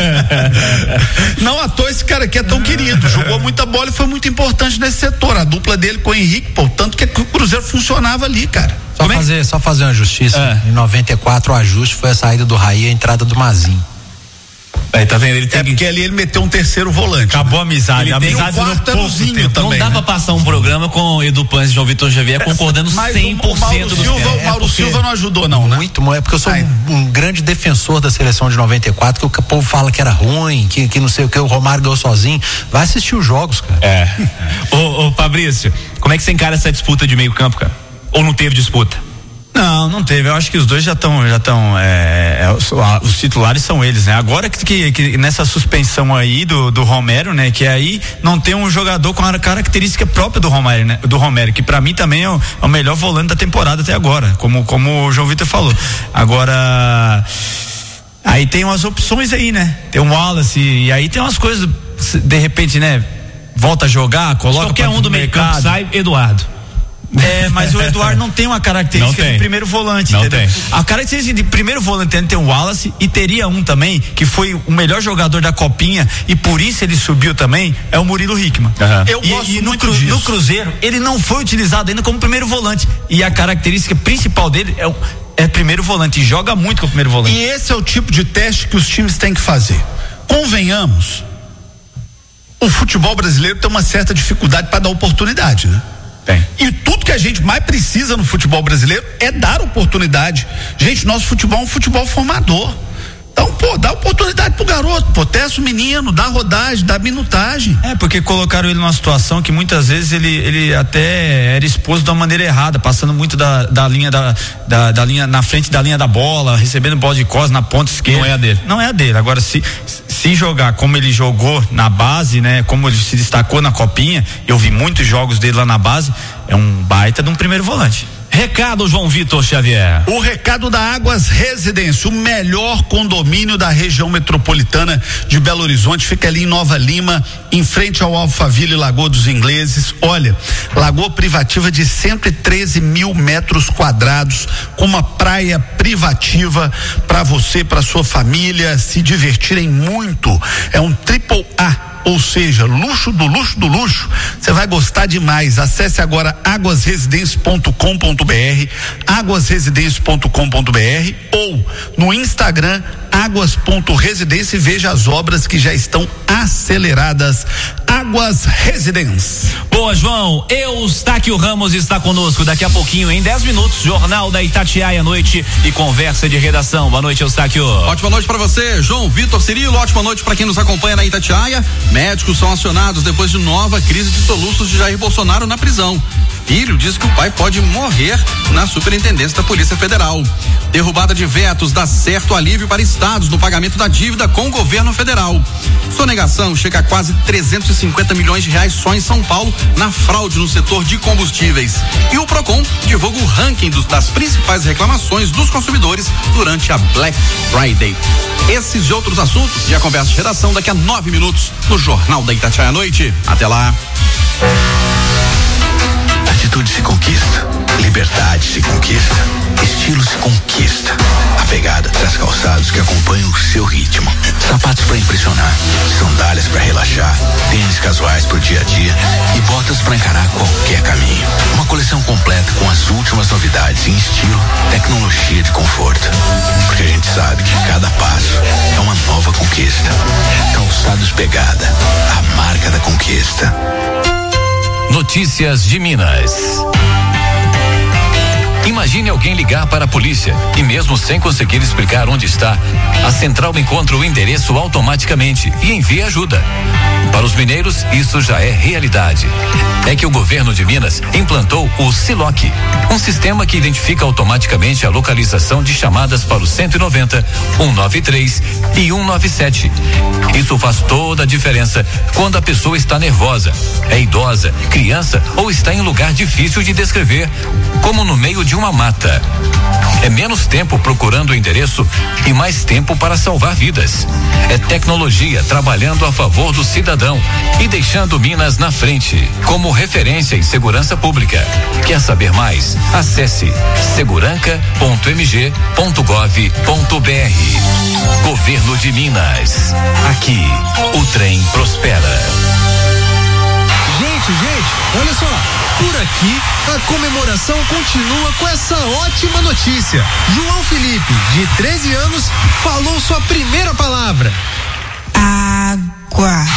Não à toa esse cara aqui é tão querido, jogou muita bola e foi muito importante nesse setor, a dupla dele com o Henrique, pô, tanto que o Cruzeiro funcionava ali, cara. Só fazer, é? só fazer uma justiça, é. Em noventa e quatro o ajuste foi a saída do Raí e a entrada do Mazinho. Aí, tá vendo? Ele tem é porque ali ele meteu um terceiro volante. Acabou a amizade. Ele a amizade tem um quarterozinho também. Não dá né? pra passar um programa com Edu Panzi e João Vitor Xavier concordando mas cem por cento o Mauro, Silva, o Mauro Silva não ajudou não, né? Muito, é porque eu sou um, um grande defensor da seleção de noventa e quatro, que o povo fala que era ruim, que, que não sei o que, o Romário ganhou sozinho. Vai assistir os jogos, cara. É. ô, ô Fabrício, como é que você encara essa disputa de meio campo, cara? Ou não teve disputa? Não, não teve. Eu acho que os dois já estão, já estão. É, é, os, os titulares são eles, né? Agora que, que, que nessa suspensão aí do, do Romero, né? Que aí não tem um jogador com a característica própria do Romero, né? Do Romero, que pra mim também é o, é o melhor volante da temporada até agora, como como o João Vitor falou. Agora, aí tem umas opções aí, né? Tem o Wallace e aí tem umas coisas, de repente, né? Volta a jogar, coloca qualquer um do meio campo sai, Eduardo. É, mas o Eduardo não tem uma característica de primeiro volante, não entendeu? Tem. A característica de primeiro volante tem o Wallace e teria um também que foi o melhor jogador da Copinha e por isso ele subiu também, é o Murilo Hickman. Uhum. Eu e, gosto e no, muito cru, disso. no Cruzeiro ele não foi utilizado ainda como primeiro volante e a característica principal dele é o é primeiro volante e joga muito com o primeiro volante. E esse é o tipo de teste que os times têm que fazer. Convenhamos, o futebol brasileiro tem uma certa dificuldade para dar oportunidade, né? Tem. E tudo que a gente mais precisa no futebol brasileiro é dar oportunidade. Gente, nosso futebol é um futebol formador. Então, pô, dá oportunidade pro garoto, pô, testa o menino, dá rodagem, dá minutagem. É, porque colocaram ele numa situação que muitas vezes ele, ele até era exposto de uma maneira errada, passando muito da, da linha da, da, da linha, na frente da linha da bola, recebendo bola de costas na ponta esquerda. Não é a dele. Não é a dele. Agora, se, se jogar como ele jogou na base, né, como ele se destacou na Copinha, eu vi muitos jogos dele lá na base, é um baita de um primeiro volante. Recado, João Vitor Xavier. O recado da Águas Residência, o melhor condomínio da região metropolitana de Belo Horizonte, fica ali em Nova Lima, em frente ao Alphaville Lagoa dos Ingleses. Olha, lagoa privativa de cento e treze mil metros quadrados, com uma praia privativa para você, para sua família se divertirem muito. É um triple A. Ou seja, luxo do luxo do luxo. Você vai gostar demais. Acesse agora águas residência ponto com ponto br, águas residência ponto com ponto br ou no Instagram águas ponto residência e veja as obras que já estão aceleradas. Águas Residência. Boa, João. Eustáquio Ramos está conosco daqui a pouquinho, em dez minutos, Jornal da Itatiaia à noite e conversa de redação. Boa noite, Eustáquio. Ótima noite para você, João Vitor Cirilo. Ótima noite para quem nos acompanha na Itatiaia. Médicos são acionados depois de nova crise de soluços de Jair Bolsonaro na prisão. Filho diz que o pai pode morrer na superintendência da Polícia Federal. Derrubada de vetos dá certo alívio para estados no pagamento da dívida com o governo federal. Sonegação chega a quase trezentos e cinquenta milhões de reais só em São Paulo na fraude no setor de combustíveis. E o Procon divulga o ranking dos, das principais reclamações dos consumidores durante a Black Friday. Esses e outros assuntos e a conversa de redação daqui a nove minutos no Jornal da Itatiaia à noite. Até lá. Atitude se conquista, liberdade se conquista, estilo se conquista. A Pegada traz calçados que acompanham o seu ritmo, sapatos para impressionar, sandálias para relaxar, tênis casuais pro dia a dia e botas para encarar qualquer caminho. Uma coleção completa com as últimas novidades em estilo, tecnologia e conforto. Porque a gente sabe que cada passo é uma nova conquista. Calçados Pegada, a marca da conquista. Notícias de Minas. Imagine alguém ligar para a polícia e mesmo sem conseguir explicar onde está, a central encontra o endereço automaticamente e envia ajuda. Para os mineiros, isso já é realidade. É que o governo de Minas implantou o Siloc, um sistema que identifica automaticamente a localização de chamadas para o cento e noventa, cento e noventa e três e cento e noventa e sete. Isso faz toda a diferença quando a pessoa está nervosa, é idosa, criança ou está em lugar difícil de descrever, como no meio de uma mata. É menos tempo procurando o endereço e mais tempo para salvar vidas. É tecnologia trabalhando a favor do cidadão e deixando Minas na frente, como referência em segurança pública. Quer saber mais? Acesse seguranca ponto m g ponto gov ponto b r. Governo de Minas. Aqui, o trem prospera. Gente, gente, olha só, por aqui a comemoração continua com essa ótima notícia. João Felipe, de treze anos, falou sua primeira palavra. Água.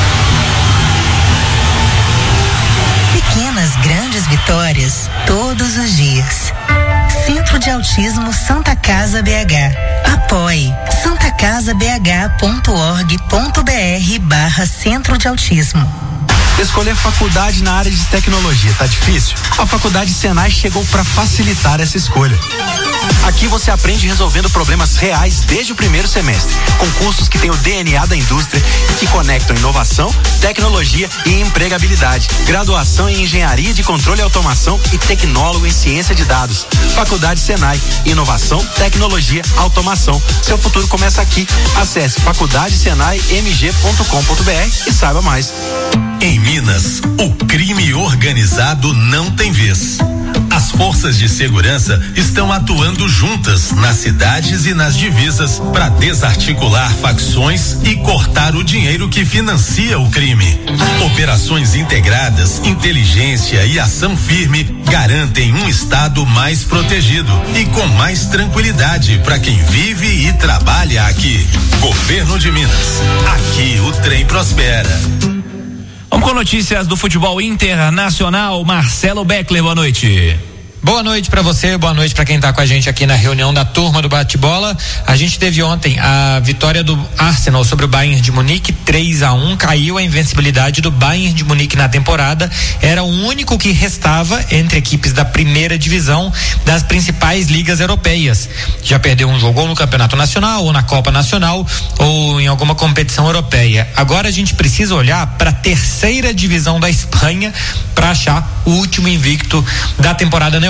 Pequenas, grandes vitórias todos os dias. Centro de Autismo Santa Casa B H. Apoie santacasabh.org.br barra Centro de Autismo. Escolher faculdade na área de tecnologia tá difícil? A Faculdade Senai chegou para facilitar essa escolha. Aqui você aprende resolvendo problemas reais desde o primeiro semestre, com cursos que têm o D N A da indústria e que conectam inovação, tecnologia e empregabilidade. Graduação em Engenharia de Controle e Automação e tecnólogo em Ciência de Dados. Faculdade Senai, inovação, tecnologia, automação. Seu futuro começa aqui. Acesse faculdade senai m g ponto com ponto b r e saiba mais. Em Minas, o crime organizado não tem vez. As forças de segurança estão atuando juntas nas cidades e nas divisas para desarticular facções e cortar o dinheiro que financia o crime. Operações integradas, inteligência e ação firme garantem um estado mais protegido e com mais tranquilidade para quem vive e trabalha aqui. Governo de Minas. Aqui o trem prospera. Vamos com notícias do futebol internacional. Marcelo Beckler, boa noite. Boa noite para você, boa noite para quem tá com a gente aqui na reunião da turma do bate-bola. A gente teve ontem a vitória do Arsenal sobre o Bayern de Munique, três a um, caiu a invencibilidade do Bayern de Munique na temporada. Era o único que restava entre equipes da primeira divisão das principais ligas europeias. Já perdeu um jogo ou no Campeonato Nacional, ou na Copa Nacional, ou em alguma competição europeia. Agora a gente precisa olhar para a terceira divisão da Espanha para achar o último invicto da temporada na Europa.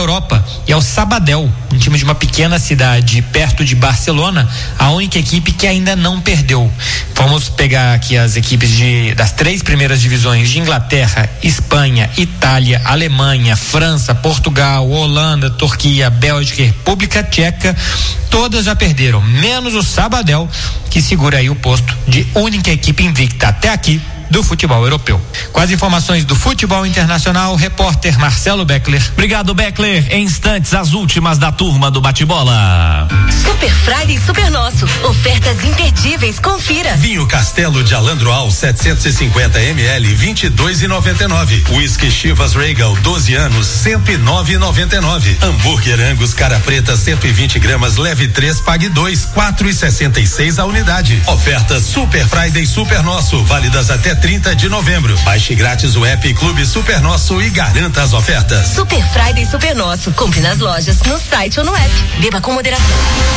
Europa e é o Sabadell, um time de uma pequena cidade perto de Barcelona, a única equipe que ainda não perdeu. Vamos pegar aqui as equipes de, das três primeiras divisões de Inglaterra, Espanha, Itália, Alemanha, França, Portugal, Holanda, Turquia, Bélgica e República Tcheca. Todas já perderam, menos o Sabadell, que segura aí o posto de única equipe invicta até aqui do futebol europeu. Com as informações do futebol internacional, o repórter Marcelo Beckler. Obrigado, Beckler. Em instantes, as últimas da turma do bate-bola. Super Friday Super Nosso. Ofertas imperdíveis. Confira. Vinho Castelo de Alandroal setecentos e cinquenta mililitros, vinte e dois e noventa e nove. Whisky Chivas Regal doze anos, cento e nove e noventa e nove. Hambúrguer Angus Cara Preta cento e vinte gramas, leve três, pague dois, quatro e sessenta e seis a unidade. Ofertas Super Friday Super Nosso, válidas até trinta de novembro. Baixe grátis o app Clube Super Nosso e garanta as ofertas. Super Friday Super Nosso. Compre nas lojas, no site ou no app. Beba com moderação.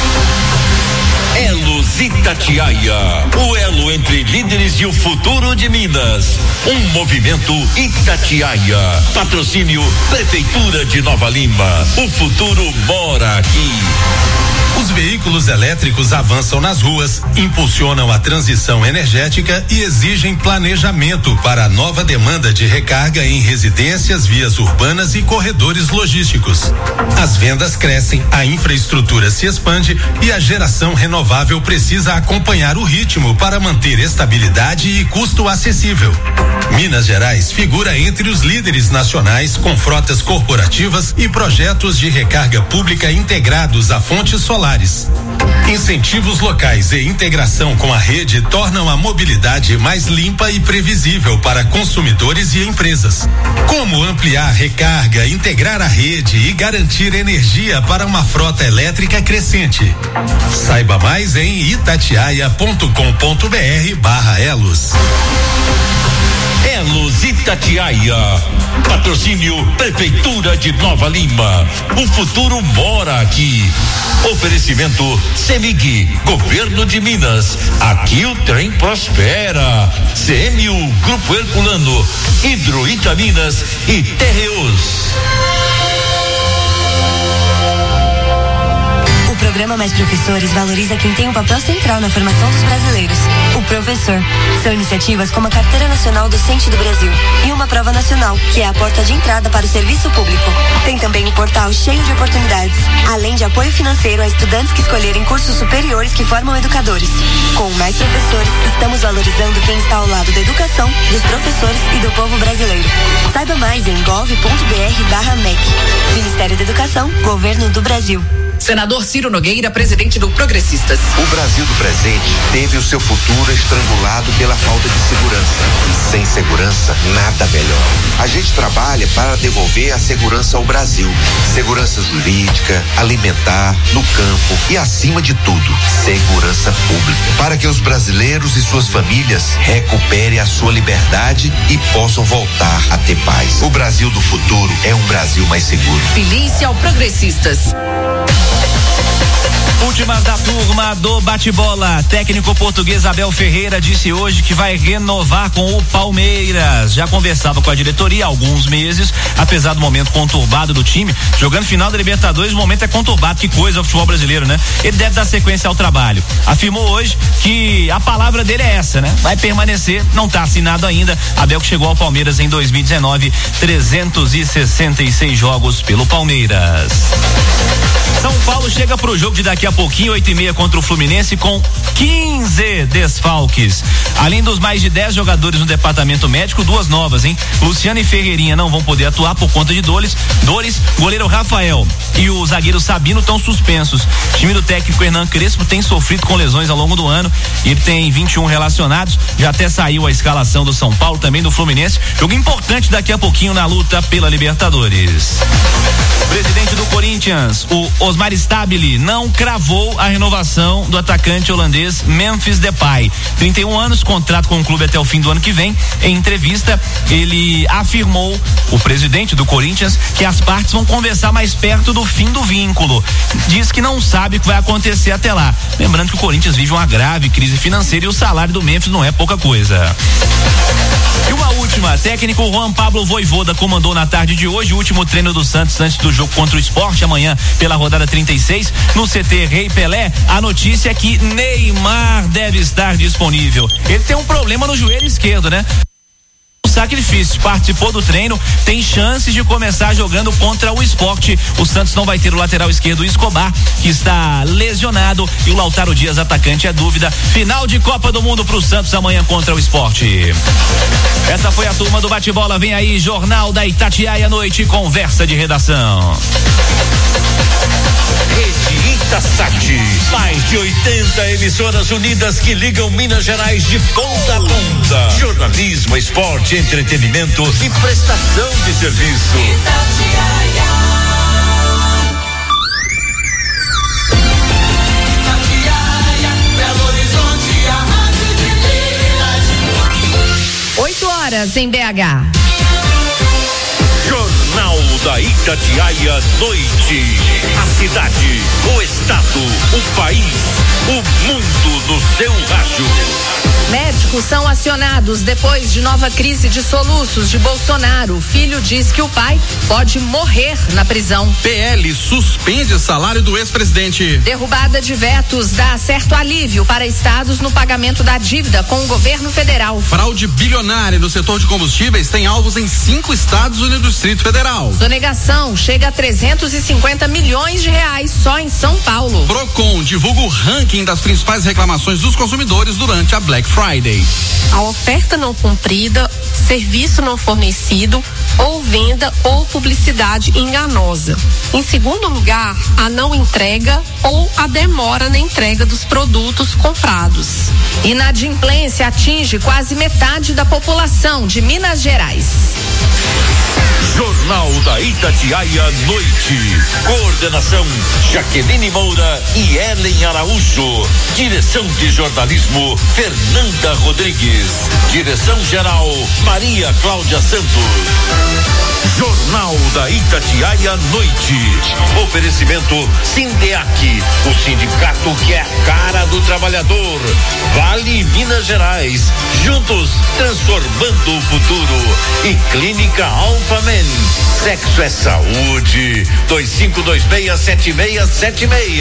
Elos Itatiaia, o elo entre líderes e o futuro de Minas. Um movimento Itatiaia. Patrocínio Prefeitura de Nova Lima. O futuro mora aqui. Os veículos elétricos avançam nas ruas, impulsionam a transição energética e exigem planejamento para a nova demanda de recarga em residências, vias urbanas e corredores logísticos. As vendas crescem, a infraestrutura se expande e a geração renovável precisa acompanhar o ritmo para manter estabilidade e custo acessível. Minas Gerais figura entre os líderes nacionais com frotas corporativas e projetos de recarga pública integrados a fontes solares. Incentivos locais e integração com a rede tornam a mobilidade mais limpa e previsível para consumidores e empresas. Como ampliar recarga, integrar a rede e garantir energia para uma frota elétrica crescente? Saiba mais em itatiaia ponto com ponto br barra Elos. Elos Itatiaia. Patrocínio Prefeitura de Nova Lima. O futuro mora aqui. Oferecimento Semig, Governo de Minas. Aqui o trem prospera. C M U, Grupo Herculano, Hidroitaminas e Terreus. O programa Mais Professores valoriza quem tem um papel central na formação dos brasileiros, o professor. São iniciativas como a Carteira Nacional Docente do Brasil e uma prova nacional, que é a porta de entrada para o serviço público. Tem também um portal cheio de oportunidades, além de apoio financeiro a estudantes que escolherem cursos superiores que formam educadores. Com Mais Professores, estamos valorizando quem está ao lado da educação, dos professores e do povo brasileiro. Saiba mais em gov ponto br barra M E C. Ministério da Educação, Governo do Brasil. Senador Ciro Nogueira, presidente do Progressistas. O Brasil do presente teve o seu futuro estrangulado pela falta de segurança. E sem segurança, nada melhor. A gente trabalha para devolver a segurança ao Brasil. Segurança jurídica, alimentar, no campo e, acima de tudo, segurança pública. Para que os brasileiros e suas famílias recuperem a sua liberdade e possam voltar a ter paz. O Brasil do futuro é um Brasil mais seguro. Felice ao Progressistas. Últimas da turma do bate-bola. Técnico português Abel Ferreira disse hoje que vai renovar com o Palmeiras. Já conversava com a diretoria há alguns meses, apesar do momento conturbado do time, jogando final da Libertadores, o momento é conturbado, que coisa o futebol brasileiro, né? Ele deve dar sequência ao trabalho. Afirmou hoje que a palavra dele é essa, né? Vai permanecer, não está assinado ainda. Abel que chegou ao Palmeiras em dois mil e dezenove, trezentos e sessenta e seis jogos pelo Palmeiras. São Paulo chega pro jogo de daqui a pouquinho, oito e meia contra o Fluminense, com quinze desfalques. Além dos mais de dez jogadores no departamento médico, duas novas, hein? Luciano e Ferreirinha não vão poder atuar por conta de dores. Dores, goleiro Rafael e o zagueiro Sabino estão suspensos. O time do técnico Hernan Crespo tem sofrido com lesões ao longo do ano. Ele tem vinte e um relacionados. Já até saiu a escalação do São Paulo, também do Fluminense. Jogo importante daqui a pouquinho na luta pela Libertadores. Presidente do Corinthians, o Osmar Stabile, não cravou confirmou a renovação do atacante holandês Memphis Depay. trinta e um anos, contrato com o clube até o fim do ano que vem. Em entrevista, ele afirmou, o presidente do Corinthians, que as partes vão conversar mais perto do fim do vínculo. Diz que não sabe o que vai acontecer até lá. Lembrando que o Corinthians vive uma grave crise financeira e o salário do Memphis não é pouca coisa. E uma última, técnico Juan Pablo Vojvoda comandou na tarde de hoje o último treino do Santos antes do jogo contra o Sport amanhã pela rodada trinta e seis no C T Rei Pelé. A notícia é que Neymar deve estar disponível. Ele tem um problema no joelho esquerdo, né? Sacrifício, participou do treino, tem chances de começar jogando contra o Sport. O Santos não vai ter o lateral esquerdo Escobar, que está lesionado, e o Lautaro Dias, atacante, é dúvida. Final de Copa do Mundo pro Santos amanhã contra o Sport. Essa foi a turma do bate-bola. Vem aí, Jornal da Itatiaia à noite, conversa de redação. Rede Itasat, mais de oitenta emissoras unidas que ligam Minas Gerais de ponta a ponta. Jornalismo, esporte, entretenimento e prestação de serviço. Itatiaia. Itatiaia, Belo Horizonte, a rádio de Minas. oito horas em B H. Jornal da Itatiaia Noite. A cidade, o estado, o país, o mundo no seu rádio. Médicos são acionados depois de nova crise de soluços de Bolsonaro. O filho diz que o pai pode morrer na prisão. P L suspende salário do ex-presidente. Derrubada de vetos dá certo alívio para estados no pagamento da dívida com o governo federal. Fraude bilionária no setor de combustíveis tem alvos em cinco estados e no Distrito Federal. Sonegação chega a trezentos e cinquenta milhões de reais só em São Paulo. Procon divulga o ranking das principais reclamações dos consumidores durante a Black Friday. A oferta não cumprida, serviço não fornecido ou venda ou publicidade enganosa. Em segundo lugar, a não entrega ou a demora na entrega dos produtos comprados. Inadimplência atinge quase metade da população de Minas Gerais. Jornal da Itatiaia Noite. Coordenação Jaqueline Moura e Ellen Araújo. Direção de jornalismo Fernanda Rodrigues. Direção geral Maria Cláudia Santos. Jornal da Itatiaia Noite. Oferecimento Sindeac, o sindicato que é a cara do trabalhador. Vale Minas Gerais. Juntos transformando o futuro. E Clínica Alfa Men. Sexo é saúde. dois cinco dois seis, sete seis sete seis.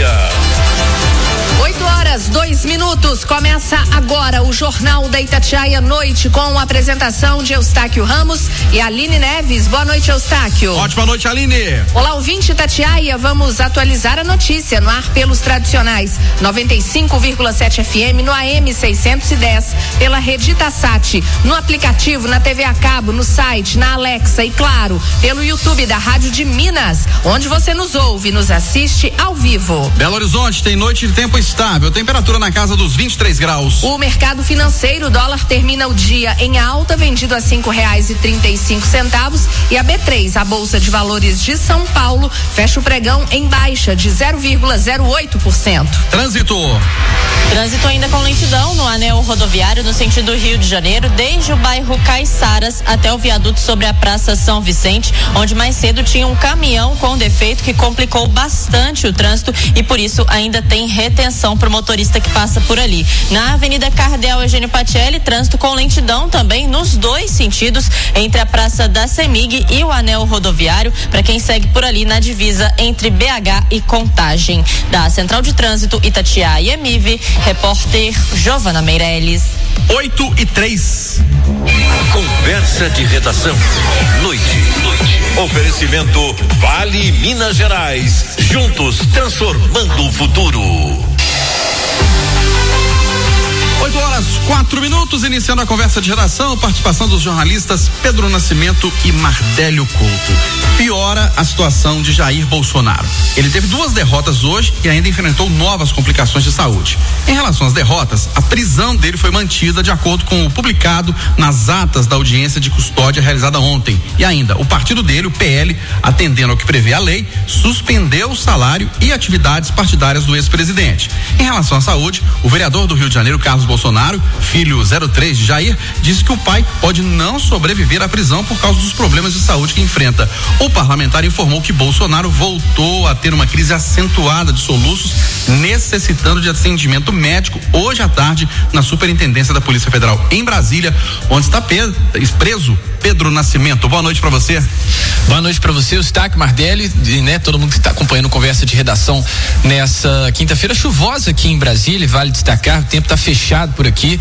oito horas, dois minutos. Começa agora o Jornal da Itatiaia Noite com a apresentação de Eustáquio Ramos e Aline Neves. Boa noite, Eustáquio. Ótima noite, Aline. Olá, ouvinte Itatiaia. Vamos atualizar a notícia no ar pelos tradicionais noventa e cinco vírgula sete F M, no A M seiscentos e dez, pela rede Itasat, no aplicativo, na T V a cabo, no site, na Alexa e, claro, pelo YouTube da Rádio de Minas, onde você nos ouve e nos assiste ao vivo. Belo Horizonte tem noite de tempo estável, temperatura na casa dos vinte e três graus. O mercado financeiro, o dólar termina o dia em alta, vendido a cinco reais e trinta e cinco centavos, e a B três, a Bolsa de Valores de São Paulo, fecha o pregão em baixa de zero vírgula zero oito por cento. Trânsito. Trânsito ainda com lentidão no anel rodoviário no sentido Rio de Janeiro, desde o bairro Caiçaras até o viaduto sobre a Praça São Vicente, onde mais cedo tinha um caminhão com defeito que complicou bastante o trânsito e por isso ainda tem retenção para o motorista que passa por ali. Na Avenida Cardeal Eugênio Patielli, trânsito com lentidão também nos dois sentidos, entre a Praça da Semig e o anel rodoviário, para quem segue por ali na divisa entre B H e Contagem. Da Central de Trânsito Itatiaia e Emive, repórter Giovana Meirelles. oito e três. Conversa de redação. Noite. Noite. Oferecimento Vale Minas Gerais. Juntos transformando o futuro. oito horas, quatro Quatro minutos, iniciando a conversa de redação, participação dos jornalistas Pedro Nascimento e Mardélio Couto. Piora a situação de Jair Bolsonaro. Ele teve duas derrotas hoje e ainda enfrentou novas complicações de saúde. Em relação às derrotas, a prisão dele foi mantida de acordo com o publicado nas atas da audiência de custódia realizada ontem. E ainda, o partido dele, o P L, atendendo ao que prevê a lei, suspendeu o salário e atividades partidárias do ex-presidente. Em relação à saúde, o vereador do Rio de Janeiro, Carlos Bolsonaro, filho zero três de Jair, disse que o pai pode não sobreviver à prisão por causa dos problemas de saúde que enfrenta. O parlamentar informou que Bolsonaro voltou a ter uma crise acentuada de soluços, necessitando de atendimento médico hoje à tarde na Superintendência da Polícia Federal em Brasília, onde está preso Pedro Nascimento. Boa noite para você. Boa noite para você, Eustáquio, Mardelli, e né, todo mundo que está acompanhando conversa de redação nessa quinta-feira chuvosa aqui em Brasília. Vale destacar, o tempo está fechado por aqui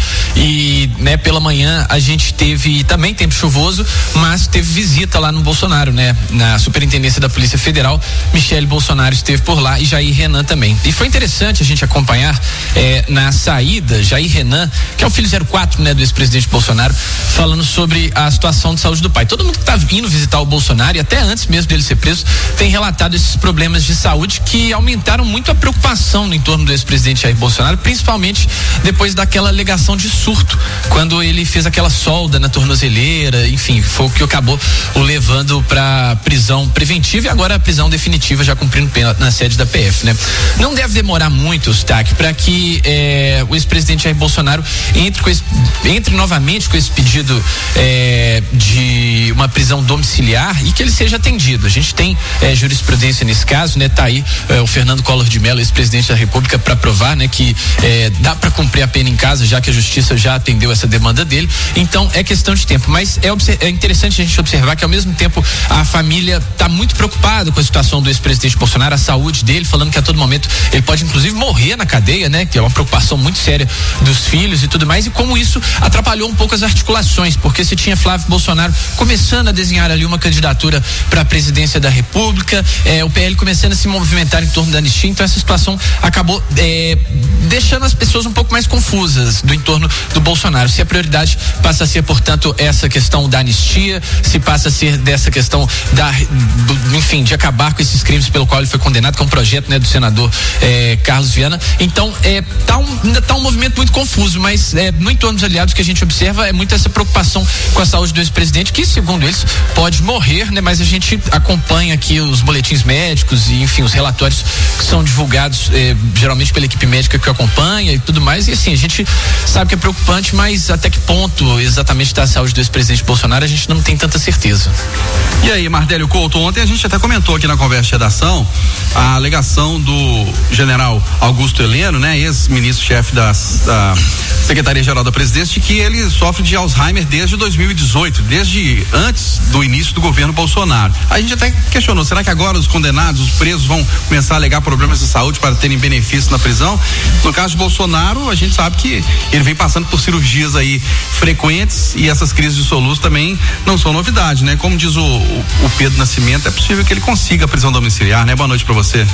e né, pela manhã a gente teve também tempo chuvoso, mas teve visita lá no Bolsonaro, né, na Superintendência da Polícia Federal. Michele Bolsonaro esteve por lá e Jair Renan também. E foi interessante a gente acompanhar eh, na saída Jair Renan, que é o filho zero quatro, né, do ex-presidente Bolsonaro, falando sobre a situação de saúde do pai. Todo mundo que está indo visitar o Bolsonaro, e até antes mesmo dele ser preso, tem relatado esses problemas de saúde que aumentaram muito a preocupação no entorno do ex-presidente Jair Bolsonaro, principalmente depois daquela alegação de surto, quando ele fez aquela solda na tornozeleira, enfim, foi o que acabou o levando para prisão preventiva e agora a prisão definitiva, já cumprindo pena na sede da P F, né? Não deve demorar muito, Eustáquio, para que eh, o ex-presidente Jair Bolsonaro entre, com esse, entre novamente com esse pedido eh, de uma prisão domiciliar e que ele seja atendido. A gente tem eh, jurisprudência nesse caso, né? Tá aí eh, o Fernando Collor de Mello, ex-presidente da República, para provar, né, que eh, dá para cumprir a pena em casa, já que a justiça já atendeu essa demanda dele. Então é questão de tempo, mas é, é interessante a gente observar que ao mesmo tempo a família está muito preocupada com a situação do ex-presidente Bolsonaro, a saúde dele, falando que a todo momento ele pode inclusive morrer na cadeia, né? Que é uma preocupação muito séria dos filhos e tudo mais, e como isso atrapalhou um pouco as articulações, porque se tinha Flávio Bolsonaro começando a desenhar ali uma candidatura para a presidência da República, eh, o P L começando a se movimentar em torno da anistia, então essa situação acabou eh, deixando as pessoas um pouco mais confusas do entorno do Bolsonaro. Se a prioridade passa a ser, portanto, essa questão da anistia, se passa a ser dessa questão da, do, enfim, de acabar com esses crimes pelo qual ele foi condenado, que é um projeto, né, do senador eh, Carlos Viana. Então, eh, tá um, ainda está um movimento muito confuso, mas eh, no entorno dos aliados que a gente observa é muito essa preocupação com a saúde do ex-presidente, que segundo eles pode morrer, né? Mas a gente acompanha aqui os boletins médicos e, enfim, os relatórios que são divulgados eh, geralmente pela equipe médica que acompanha e tudo mais, e assim, a gente sabe que é preocupante, mas até que ponto exatamente está a saúde do ex-presidente Bolsonaro, a gente não tem tanta certeza. E aí, Mardélio Couto, ontem a gente até comentou aqui na conversa de redação a alegação do general Augusto Heleno, né, ex-ministro-chefe da, da Secretaria-Geral da Presidência, que ele sofre de Alzheimer desde dois mil e dezoito, desde antes do início do governo Bolsonaro. A gente até questionou, será que agora os condenados, os presos vão começar a alegar problemas de saúde para terem benefício na prisão? No caso de Bolsonaro, a gente sabe que ele vem passando por cirurgias aí frequentes e essas crises de soluço também não são novidade, né? Como diz o, o, o Pedro Nascimento, é possível que ele consiga a prisão domiciliar, né? Boa noite para você.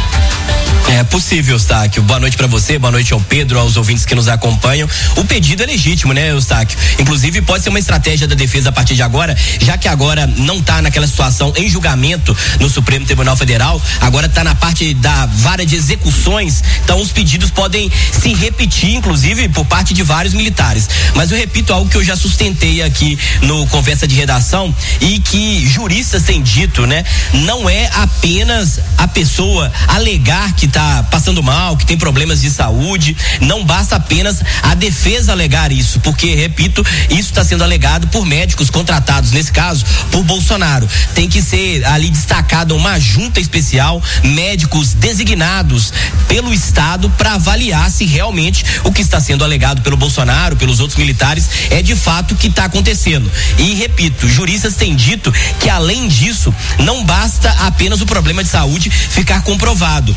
É possível, Eustáquio. Boa noite para você, boa noite ao Pedro, aos ouvintes que nos acompanham. O pedido é legítimo, né, Eustáquio? Inclusive pode ser uma estratégia da defesa a partir de agora, já que agora não está naquela situação em julgamento no Supremo Tribunal Federal, agora está na parte da vara de execuções, então os pedidos podem se repetir, inclusive por parte de vários militares. Mas eu repito algo que eu já sustentei aqui no Conversa de Redação e que juristas têm dito, né? Não é apenas a pessoa alegar que está passando mal, que tem problemas de saúde, não basta apenas a defesa alegar isso, porque, repito, isso está sendo alegado por médicos contratados, nesse caso, por Bolsonaro. Tem que ser ali destacada uma junta especial, médicos designados pelo Estado para avaliar se realmente o que está sendo alegado pelo Bolsonaro, pelos outros militares, é de fato o que está acontecendo. E, repito, juristas têm dito que, além disso, não basta apenas o problema de saúde ficar comprovado. Tem uma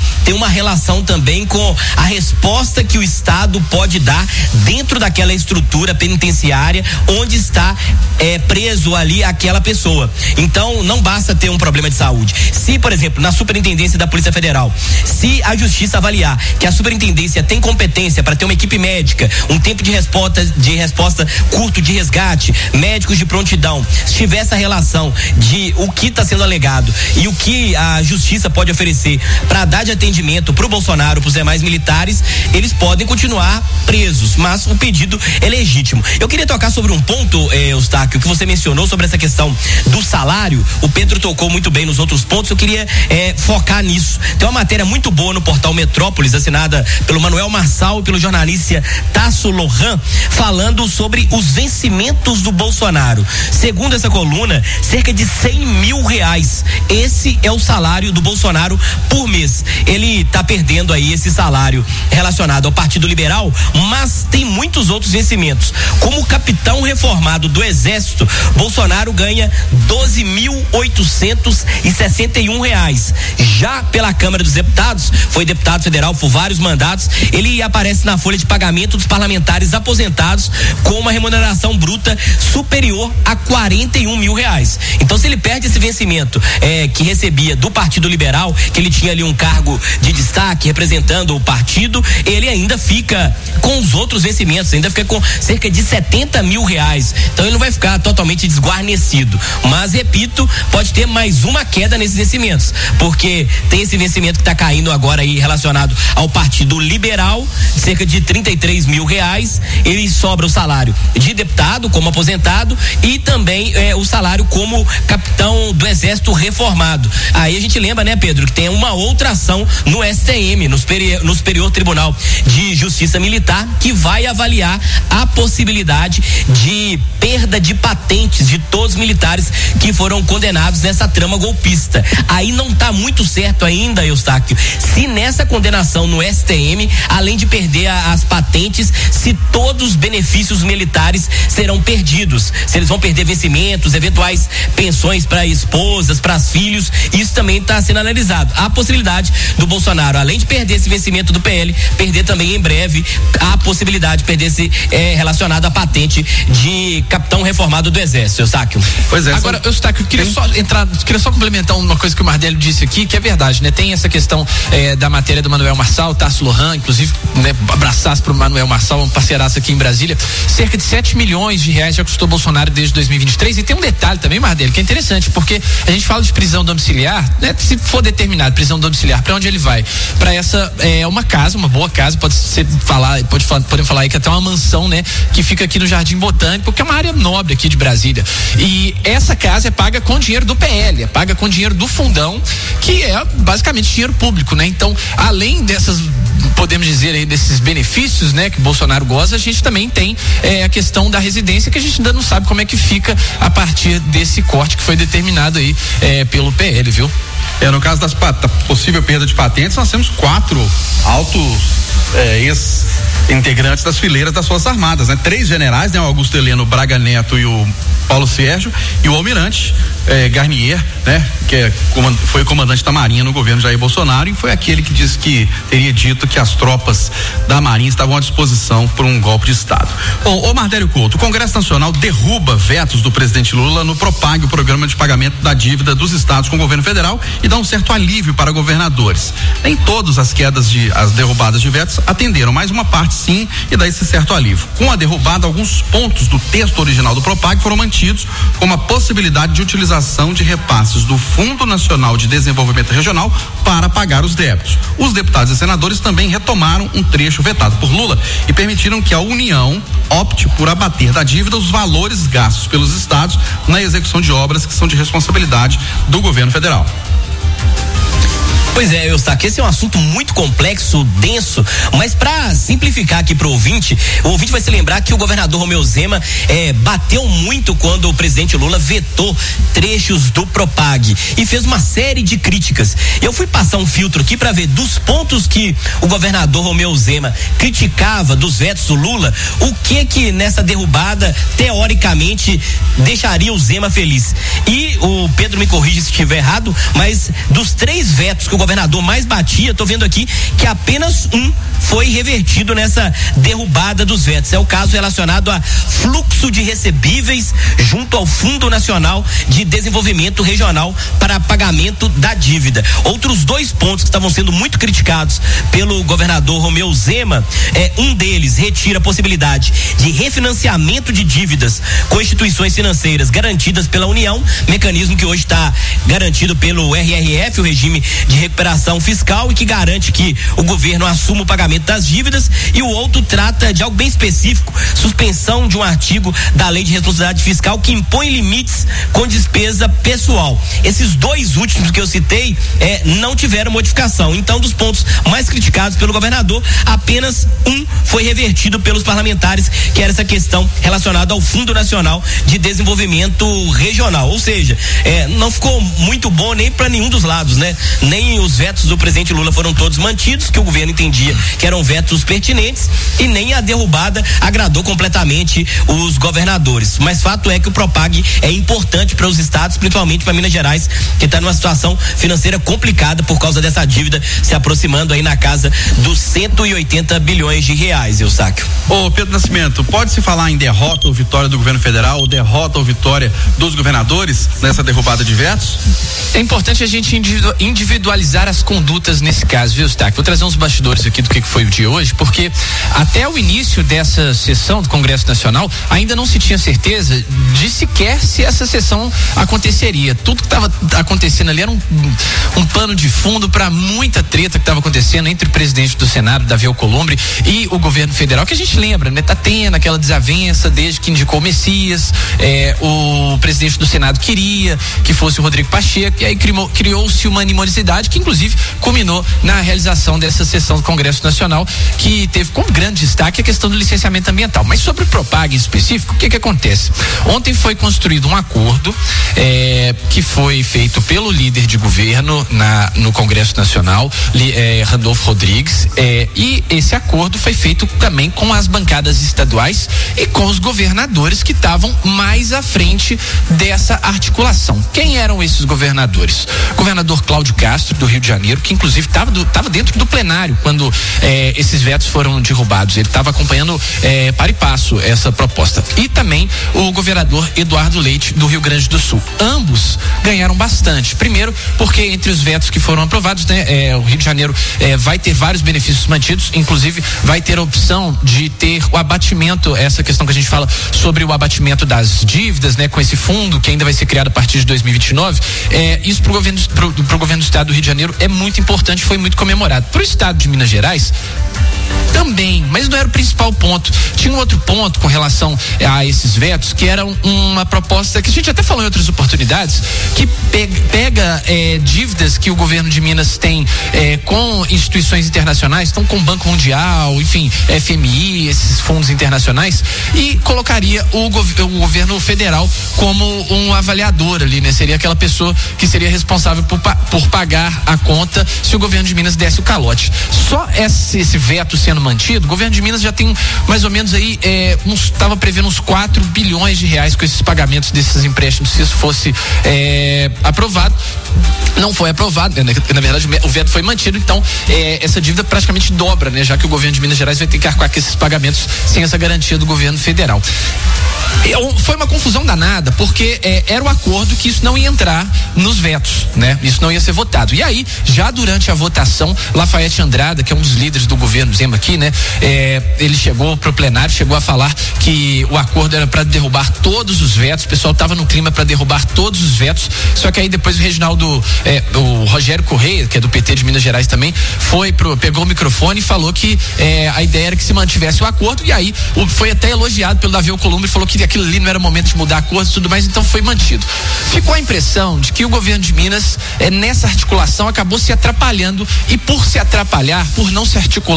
relação também com a resposta que o Estado pode dar dentro daquela estrutura penitenciária onde está é, preso ali aquela pessoa. Então, não basta ter um problema de saúde. Se, por exemplo, na Superintendência da Polícia Federal, se a Justiça avaliar que a Superintendência tem competência para ter uma equipe médica, um tempo de resposta, de resposta curto de resgate, médicos de prontidão, se tiver essa relação de o que está sendo alegado e o que a Justiça pode oferecer para dar de atendimento para o Bolsonaro, para os demais militares, eles podem continuar presos, mas o pedido é legítimo. Eu queria tocar sobre um ponto, eh, Eustáquio, que você mencionou sobre essa questão do salário. O Pedro tocou muito bem nos outros pontos. Eu queria eh, focar nisso. Tem uma matéria muito boa no portal Metrópolis, assinada pelo Manuel Marçal e pelo jornalista Tasso Lohan, falando sobre os vencimentos do Bolsonaro. Segundo essa coluna, cerca de cem mil reais. Esse é o salário do Bolsonaro por mês. Ele está perdendo aí esse salário relacionado ao Partido Liberal, mas tem muitos outros vencimentos. Como capitão reformado do Exército, Bolsonaro ganha doze mil oitocentos e sessenta e um reais. Já pela Câmara dos Deputados, foi deputado federal por vários mandatos, ele aparece na folha de pagamento dos parlamentares aposentados com uma remuneração bruta superior a quarenta e um mil reais. Então, se ele perde esse vencimento é, que recebia do Partido Liberal, que ele tinha ali um cargo de destaque representando o partido, ele ainda fica com os outros vencimentos, ainda fica com cerca de setenta mil reais. Então, ele não vai ficar totalmente desguarnecido. Mas, repito, pode ter mais uma queda nesses vencimentos, porque tem esse vencimento que está caindo agora aí relacionado ao Partido Liberal, cerca de trinta e três mil reais. Ele sobra o salário de deputado como aposentado e também é, o salário como capitão do Exército reformado. Aí a gente lembra, né, Pedro, que tem uma outra ação no S T M, no Superior, no Superior Tribunal de Justiça Militar, que vai avaliar a possibilidade de perda de patentes de todos os militares que foram condenados nessa trama golpista. Aí não está muito certo ainda, Eustáquio, se nessa condenação no S T M, além de perder a, as patentes, se todos os benefícios militares serão perdidos, se eles vão perder vencimentos, eventuais pensões para esposas, para filhos. Isso também está sendo analisado. Há a possibilidade do Bolsonaro, além de perder esse vencimento do P L, perder também em breve a possibilidade de perder esse é, relacionado à patente de capitão reformado do Exército, Eustáquio. Pois é. Agora, Eustáquio, eu queria Tem... só entrar, queria só complementar uma coisa que o Mardelli disse aqui, que é verdade, né? Tem essa questão é, da matéria do Manuel Marçal, Tasso Lohan, inclusive, né, abraçaço pro Manuel Marçal, um parceiraço aqui em Brasília. Cerca de sete milhões de reais já custou Bolsonaro desde dois mil e vinte e três. E tem um detalhe também, Mardelli, que é interessante, porque a gente fala de prisão domiciliar, né? Se for determinado prisão domiciliar, para onde ele vai? Para essa é uma casa, uma boa casa, pode ser falar, pode falar, podemos falar aí que até uma mansão, né, que fica aqui no Jardim Botânico, que é uma área nobre aqui de Brasília. E essa casa é paga com dinheiro do P L, é paga com dinheiro do fundão, que é basicamente dinheiro público, né? Então, além dessas, podemos dizer aí, desses benefícios, né, que o Bolsonaro goza, a gente também tem é, a questão da residência, que a gente ainda não sabe como é que fica a partir desse corte que foi determinado aí é, pelo P L, viu? É, no caso das da possível perda de patentes, nós temos quatro altos é, ex-integrantes das fileiras das Forças Armadas, né? Três generais, né? O Augusto Heleno Braga Neto e o Paulo Sérgio, e o almirante eh, Garnier, né? Que é, comand, foi comandante da Marinha no governo Jair Bolsonaro e foi aquele que disse que teria dito que as tropas da Marinha estavam à disposição por um golpe de Estado. Bom, ô Mardélio Couto, o Congresso Nacional derruba vetos do presidente Lula no Propag, o programa de pagamento da dívida dos estados com o governo federal, e dá um certo alívio para governadores. Nem todas as quedas de, as derrubadas de vetos atenderam, mas uma parte sim, e dá esse certo alívio. Com a derrubada, alguns pontos do texto original do Propag foram mantidos, como a possibilidade de utilização de repasses do Fundo Nacional de Desenvolvimento Regional para pagar os débitos. Os deputados e senadores também retomaram um trecho vetado por Lula e permitiram que a União opte por abater da dívida os valores gastos pelos estados na execução de obras que são de responsabilidade do governo federal. Pois é, Eustáquio, esse é um assunto muito complexo, denso, mas para simplificar aqui pro ouvinte, o ouvinte vai se lembrar que o governador Romeu Zema eh, bateu muito quando o presidente Lula vetou trechos do Propag e fez uma série de críticas. Eu fui passar um filtro aqui para ver dos pontos que o governador Romeu Zema criticava dos vetos do Lula, o que que nessa derrubada teoricamente deixaria o Zema feliz. E o Pedro me corrige se estiver errado, mas dos três vetos que o governador governador mais batia, tô vendo aqui que apenas um foi revertido nessa derrubada dos vetos. É o caso relacionado a fluxo de recebíveis junto ao Fundo Nacional de Desenvolvimento Regional para pagamento da dívida. Outros dois pontos que estavam sendo muito criticados pelo governador Romeu Zema, é, um deles retira a possibilidade de refinanciamento de dívidas com instituições financeiras garantidas pela União, mecanismo que hoje está garantido pelo R R F, o regime de recuperação fiscal, e que garante que o governo assuma o pagamento das dívidas. E o outro trata de algo bem específico, suspensão de um artigo da Lei de Responsabilidade Fiscal que impõe limites com despesa pessoal. Esses dois últimos que eu citei é, não tiveram modificação. Então, dos pontos mais criticados pelo governador, apenas um foi revertido pelos parlamentares, que era essa questão relacionada ao Fundo Nacional de Desenvolvimento Regional. Ou seja, é, não ficou muito bom nem para nenhum dos lados, né? Nem os vetos do presidente Lula foram todos mantidos, que o governo entendia que eram vetos pertinentes, e nem a derrubada agradou completamente os governadores. Mas fato é que o Propag é importante para os estados, principalmente para Minas Gerais, que está numa situação financeira complicada por causa dessa dívida se aproximando aí na casa dos cento e oitenta bilhões de reais, Eustáquio. Ô Pedro Nascimento, pode-se falar em derrota ou vitória do governo federal, ou derrota ou vitória dos governadores nessa derrubada de vetos? É importante a gente individualizar as condutas nesse caso, viu, Eustáquio? Vou trazer uns bastidores aqui do que foi o dia hoje, porque até o início dessa sessão do Congresso Nacional ainda não se tinha certeza de sequer se essa sessão aconteceria. Tudo que estava acontecendo ali era um, um pano de fundo para muita treta que estava acontecendo entre o presidente do Senado, Davi Alcolumbre, e o governo federal, que a gente lembra, né? Tá tendo aquela desavença desde que indicou o Messias, é, o presidente do Senado queria que fosse o Rodrigo Pacheco, e aí criou, criou-se uma animosidade que inclusive culminou na realização dessa sessão do Congresso Nacional, que teve como grande destaque a questão do licenciamento ambiental. Mas sobre o Propag em específico, o que que acontece? Ontem foi construído um acordo é, que foi feito pelo líder de governo na, no Congresso Nacional, li, é, Randolfo Rodrigues, é, e esse acordo foi feito também com as bancadas estaduais e com os governadores que estavam mais à frente dessa articulação. Quem eram esses governadores? O governador Cláudio Castro, do Rio de Janeiro, que inclusive estava dentro do plenário quando é, esses vetos foram derrubados. Ele estava acompanhando é, para e passo essa proposta. E também o governador Eduardo Leite, do Rio Grande do Sul. Ambos ganharam bastante. Primeiro, porque entre os vetos que foram aprovados, né, é, o Rio de Janeiro é, vai ter vários benefícios mantidos, inclusive vai ter a opção de ter o abatimento, essa questão que a gente fala sobre o abatimento das dívidas, né, com esse fundo que ainda vai ser criado a partir de dois mil e vinte e nove. É, isso para o governo, pro, pro governo do estado do Rio de Janeiro é muito importante, foi muito comemorado. Para o estado de Minas Gerais também, mas não era o principal ponto. Tinha um outro ponto com relação a esses vetos, que era uma proposta que a gente até falou em outras oportunidades, que pega, pega é, dívidas que o governo de Minas tem é, com instituições internacionais, então com o Banco Mundial, enfim, F M I, esses fundos internacionais, e colocaria o, gov o governo federal como um avaliador ali, né? Seria aquela pessoa que seria responsável por, por pagar a conta se o governo de Minas desse o calote. Só esse, esse veto sendo mantido, o governo de Minas já tem mais ou menos aí, é, estava prevendo uns quatro bilhões de reais com esses pagamentos desses empréstimos, se isso fosse é, aprovado. Não foi aprovado, né? Na verdade o veto foi mantido, então é, essa dívida praticamente dobra, né? Já que o governo de Minas Gerais vai ter que arcar com esses pagamentos sem essa garantia do governo federal. Foi uma confusão danada, porque é, era o acordo que isso não ia entrar nos vetos, né? Isso não ia ser votado. E aí, já durante a votação, Lafayette Andrada, que é um dos líderes do governo Zema aqui, né? É, ele chegou pro plenário, chegou a falar que o acordo era para derrubar todos os vetos, o pessoal tava no clima para derrubar todos os vetos, só que aí depois o Reginaldo, é, o Rogério Correia, que é do P T de Minas Gerais também, foi pro, pegou o microfone e falou que é, a ideia era que se mantivesse o acordo, e aí o, foi até elogiado pelo Davi Alcolumbre e falou que aquilo ali não era momento de mudar acordo e tudo mais, então foi mantido. Ficou a impressão de que o governo de Minas, é, nessa articulação, acabou se atrapalhando, e por se atrapalhar, por não se articular muito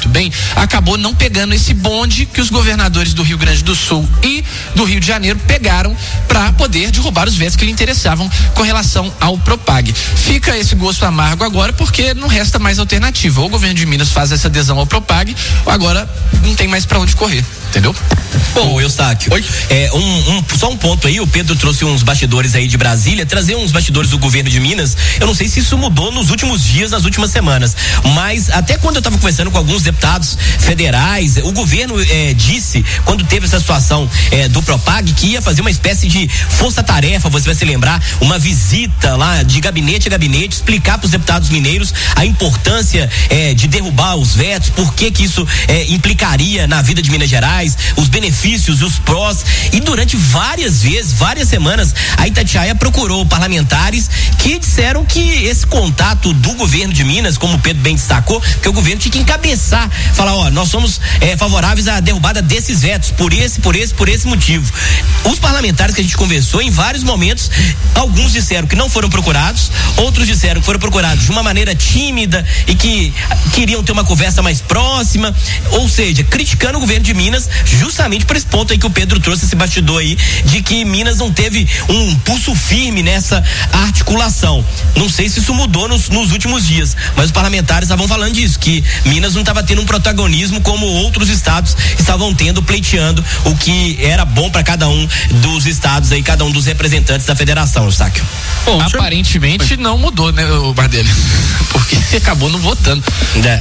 muito bem, acabou não pegando esse bonde que os governadores do Rio Grande do Sul e do Rio de Janeiro pegaram para poder derrubar os vetos que lhe interessavam com relação ao Propag. Fica esse gosto amargo agora porque não resta mais alternativa. Ou o governo de Minas faz essa adesão ao Propag, ou agora não tem mais para onde correr, entendeu? Bom, Eustáquio, é, um, um, só um ponto aí, o Pedro trouxe uns bastidores aí de Brasília, trazer uns bastidores do governo de Minas, eu não sei se isso mudou nos últimos dias, nas últimas semanas, mas até quando eu estava conversando com alguns deputados federais, o governo é, disse, quando teve essa situação é, do Propag, que ia fazer uma espécie de força-tarefa, você vai se lembrar, uma visita lá de gabinete a gabinete, explicar para os deputados mineiros a importância é, de derrubar os vetos, por que que isso é, implicaria na vida de Minas Gerais, os benefícios, os prós, e durante várias vezes, várias semanas, a Itatiaia procurou parlamentares que disseram que esse contato do governo de Minas, como o Pedro bem destacou, que o governo tinha que encabeçar, falar, ó, nós somos é, favoráveis à derrubada desses vetos, por esse, por esse, por esse motivo. Os parlamentares que a gente conversou, em vários momentos, alguns disseram que não foram procurados, outros disseram que foram procurados de uma maneira tímida e que queriam ter uma conversa mais próxima, ou seja, criticando o governo de Minas, justamente por esse ponto aí que o Pedro trouxe, esse bastidor aí, de que Minas não teve um pulso firme nessa articulação. Não sei se isso mudou nos, nos últimos dias, mas os parlamentares estavam falando disso, que Minas não estava tendo um protagonismo como outros estados estavam tendo, pleiteando o que era bom para cada um dos estados aí, cada um dos representantes da federação, Eustáquio. Bom, aparentemente eu... não mudou, né, o Bardelli? Porque acabou não votando. É.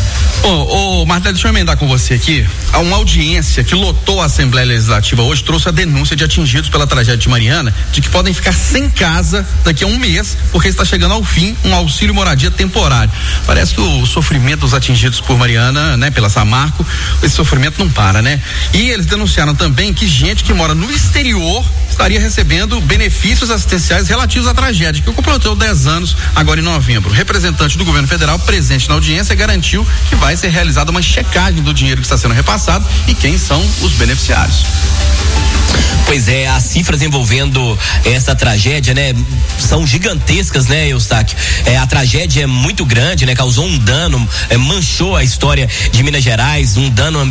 Ô, ô Marta, deixa eu emendar com você aqui. Uma audiência que lotou a Assembleia Legislativa hoje trouxe a denúncia de atingidos pela tragédia de Mariana de que podem ficar sem casa daqui a um mês, porque está chegando ao fim um auxílio moradia temporário. Parece que o sofrimento dos atingidos por Mariana, né, pela Samarco, esse sofrimento não para, né? E eles denunciaram também que gente que mora no exterior estaria recebendo benefícios assistenciais relativos à tragédia, que completou dez anos agora em novembro. O representante do governo federal presente na audiência garantiu que vai ser realizada uma checagem do dinheiro que está sendo repassado e quem são os beneficiários. Pois é, as cifras envolvendo essa tragédia, né, são gigantescas, né, Eustáquio? É, a tragédia é muito grande, né, causou um dano, é, manchou a história de Minas Gerais, um dano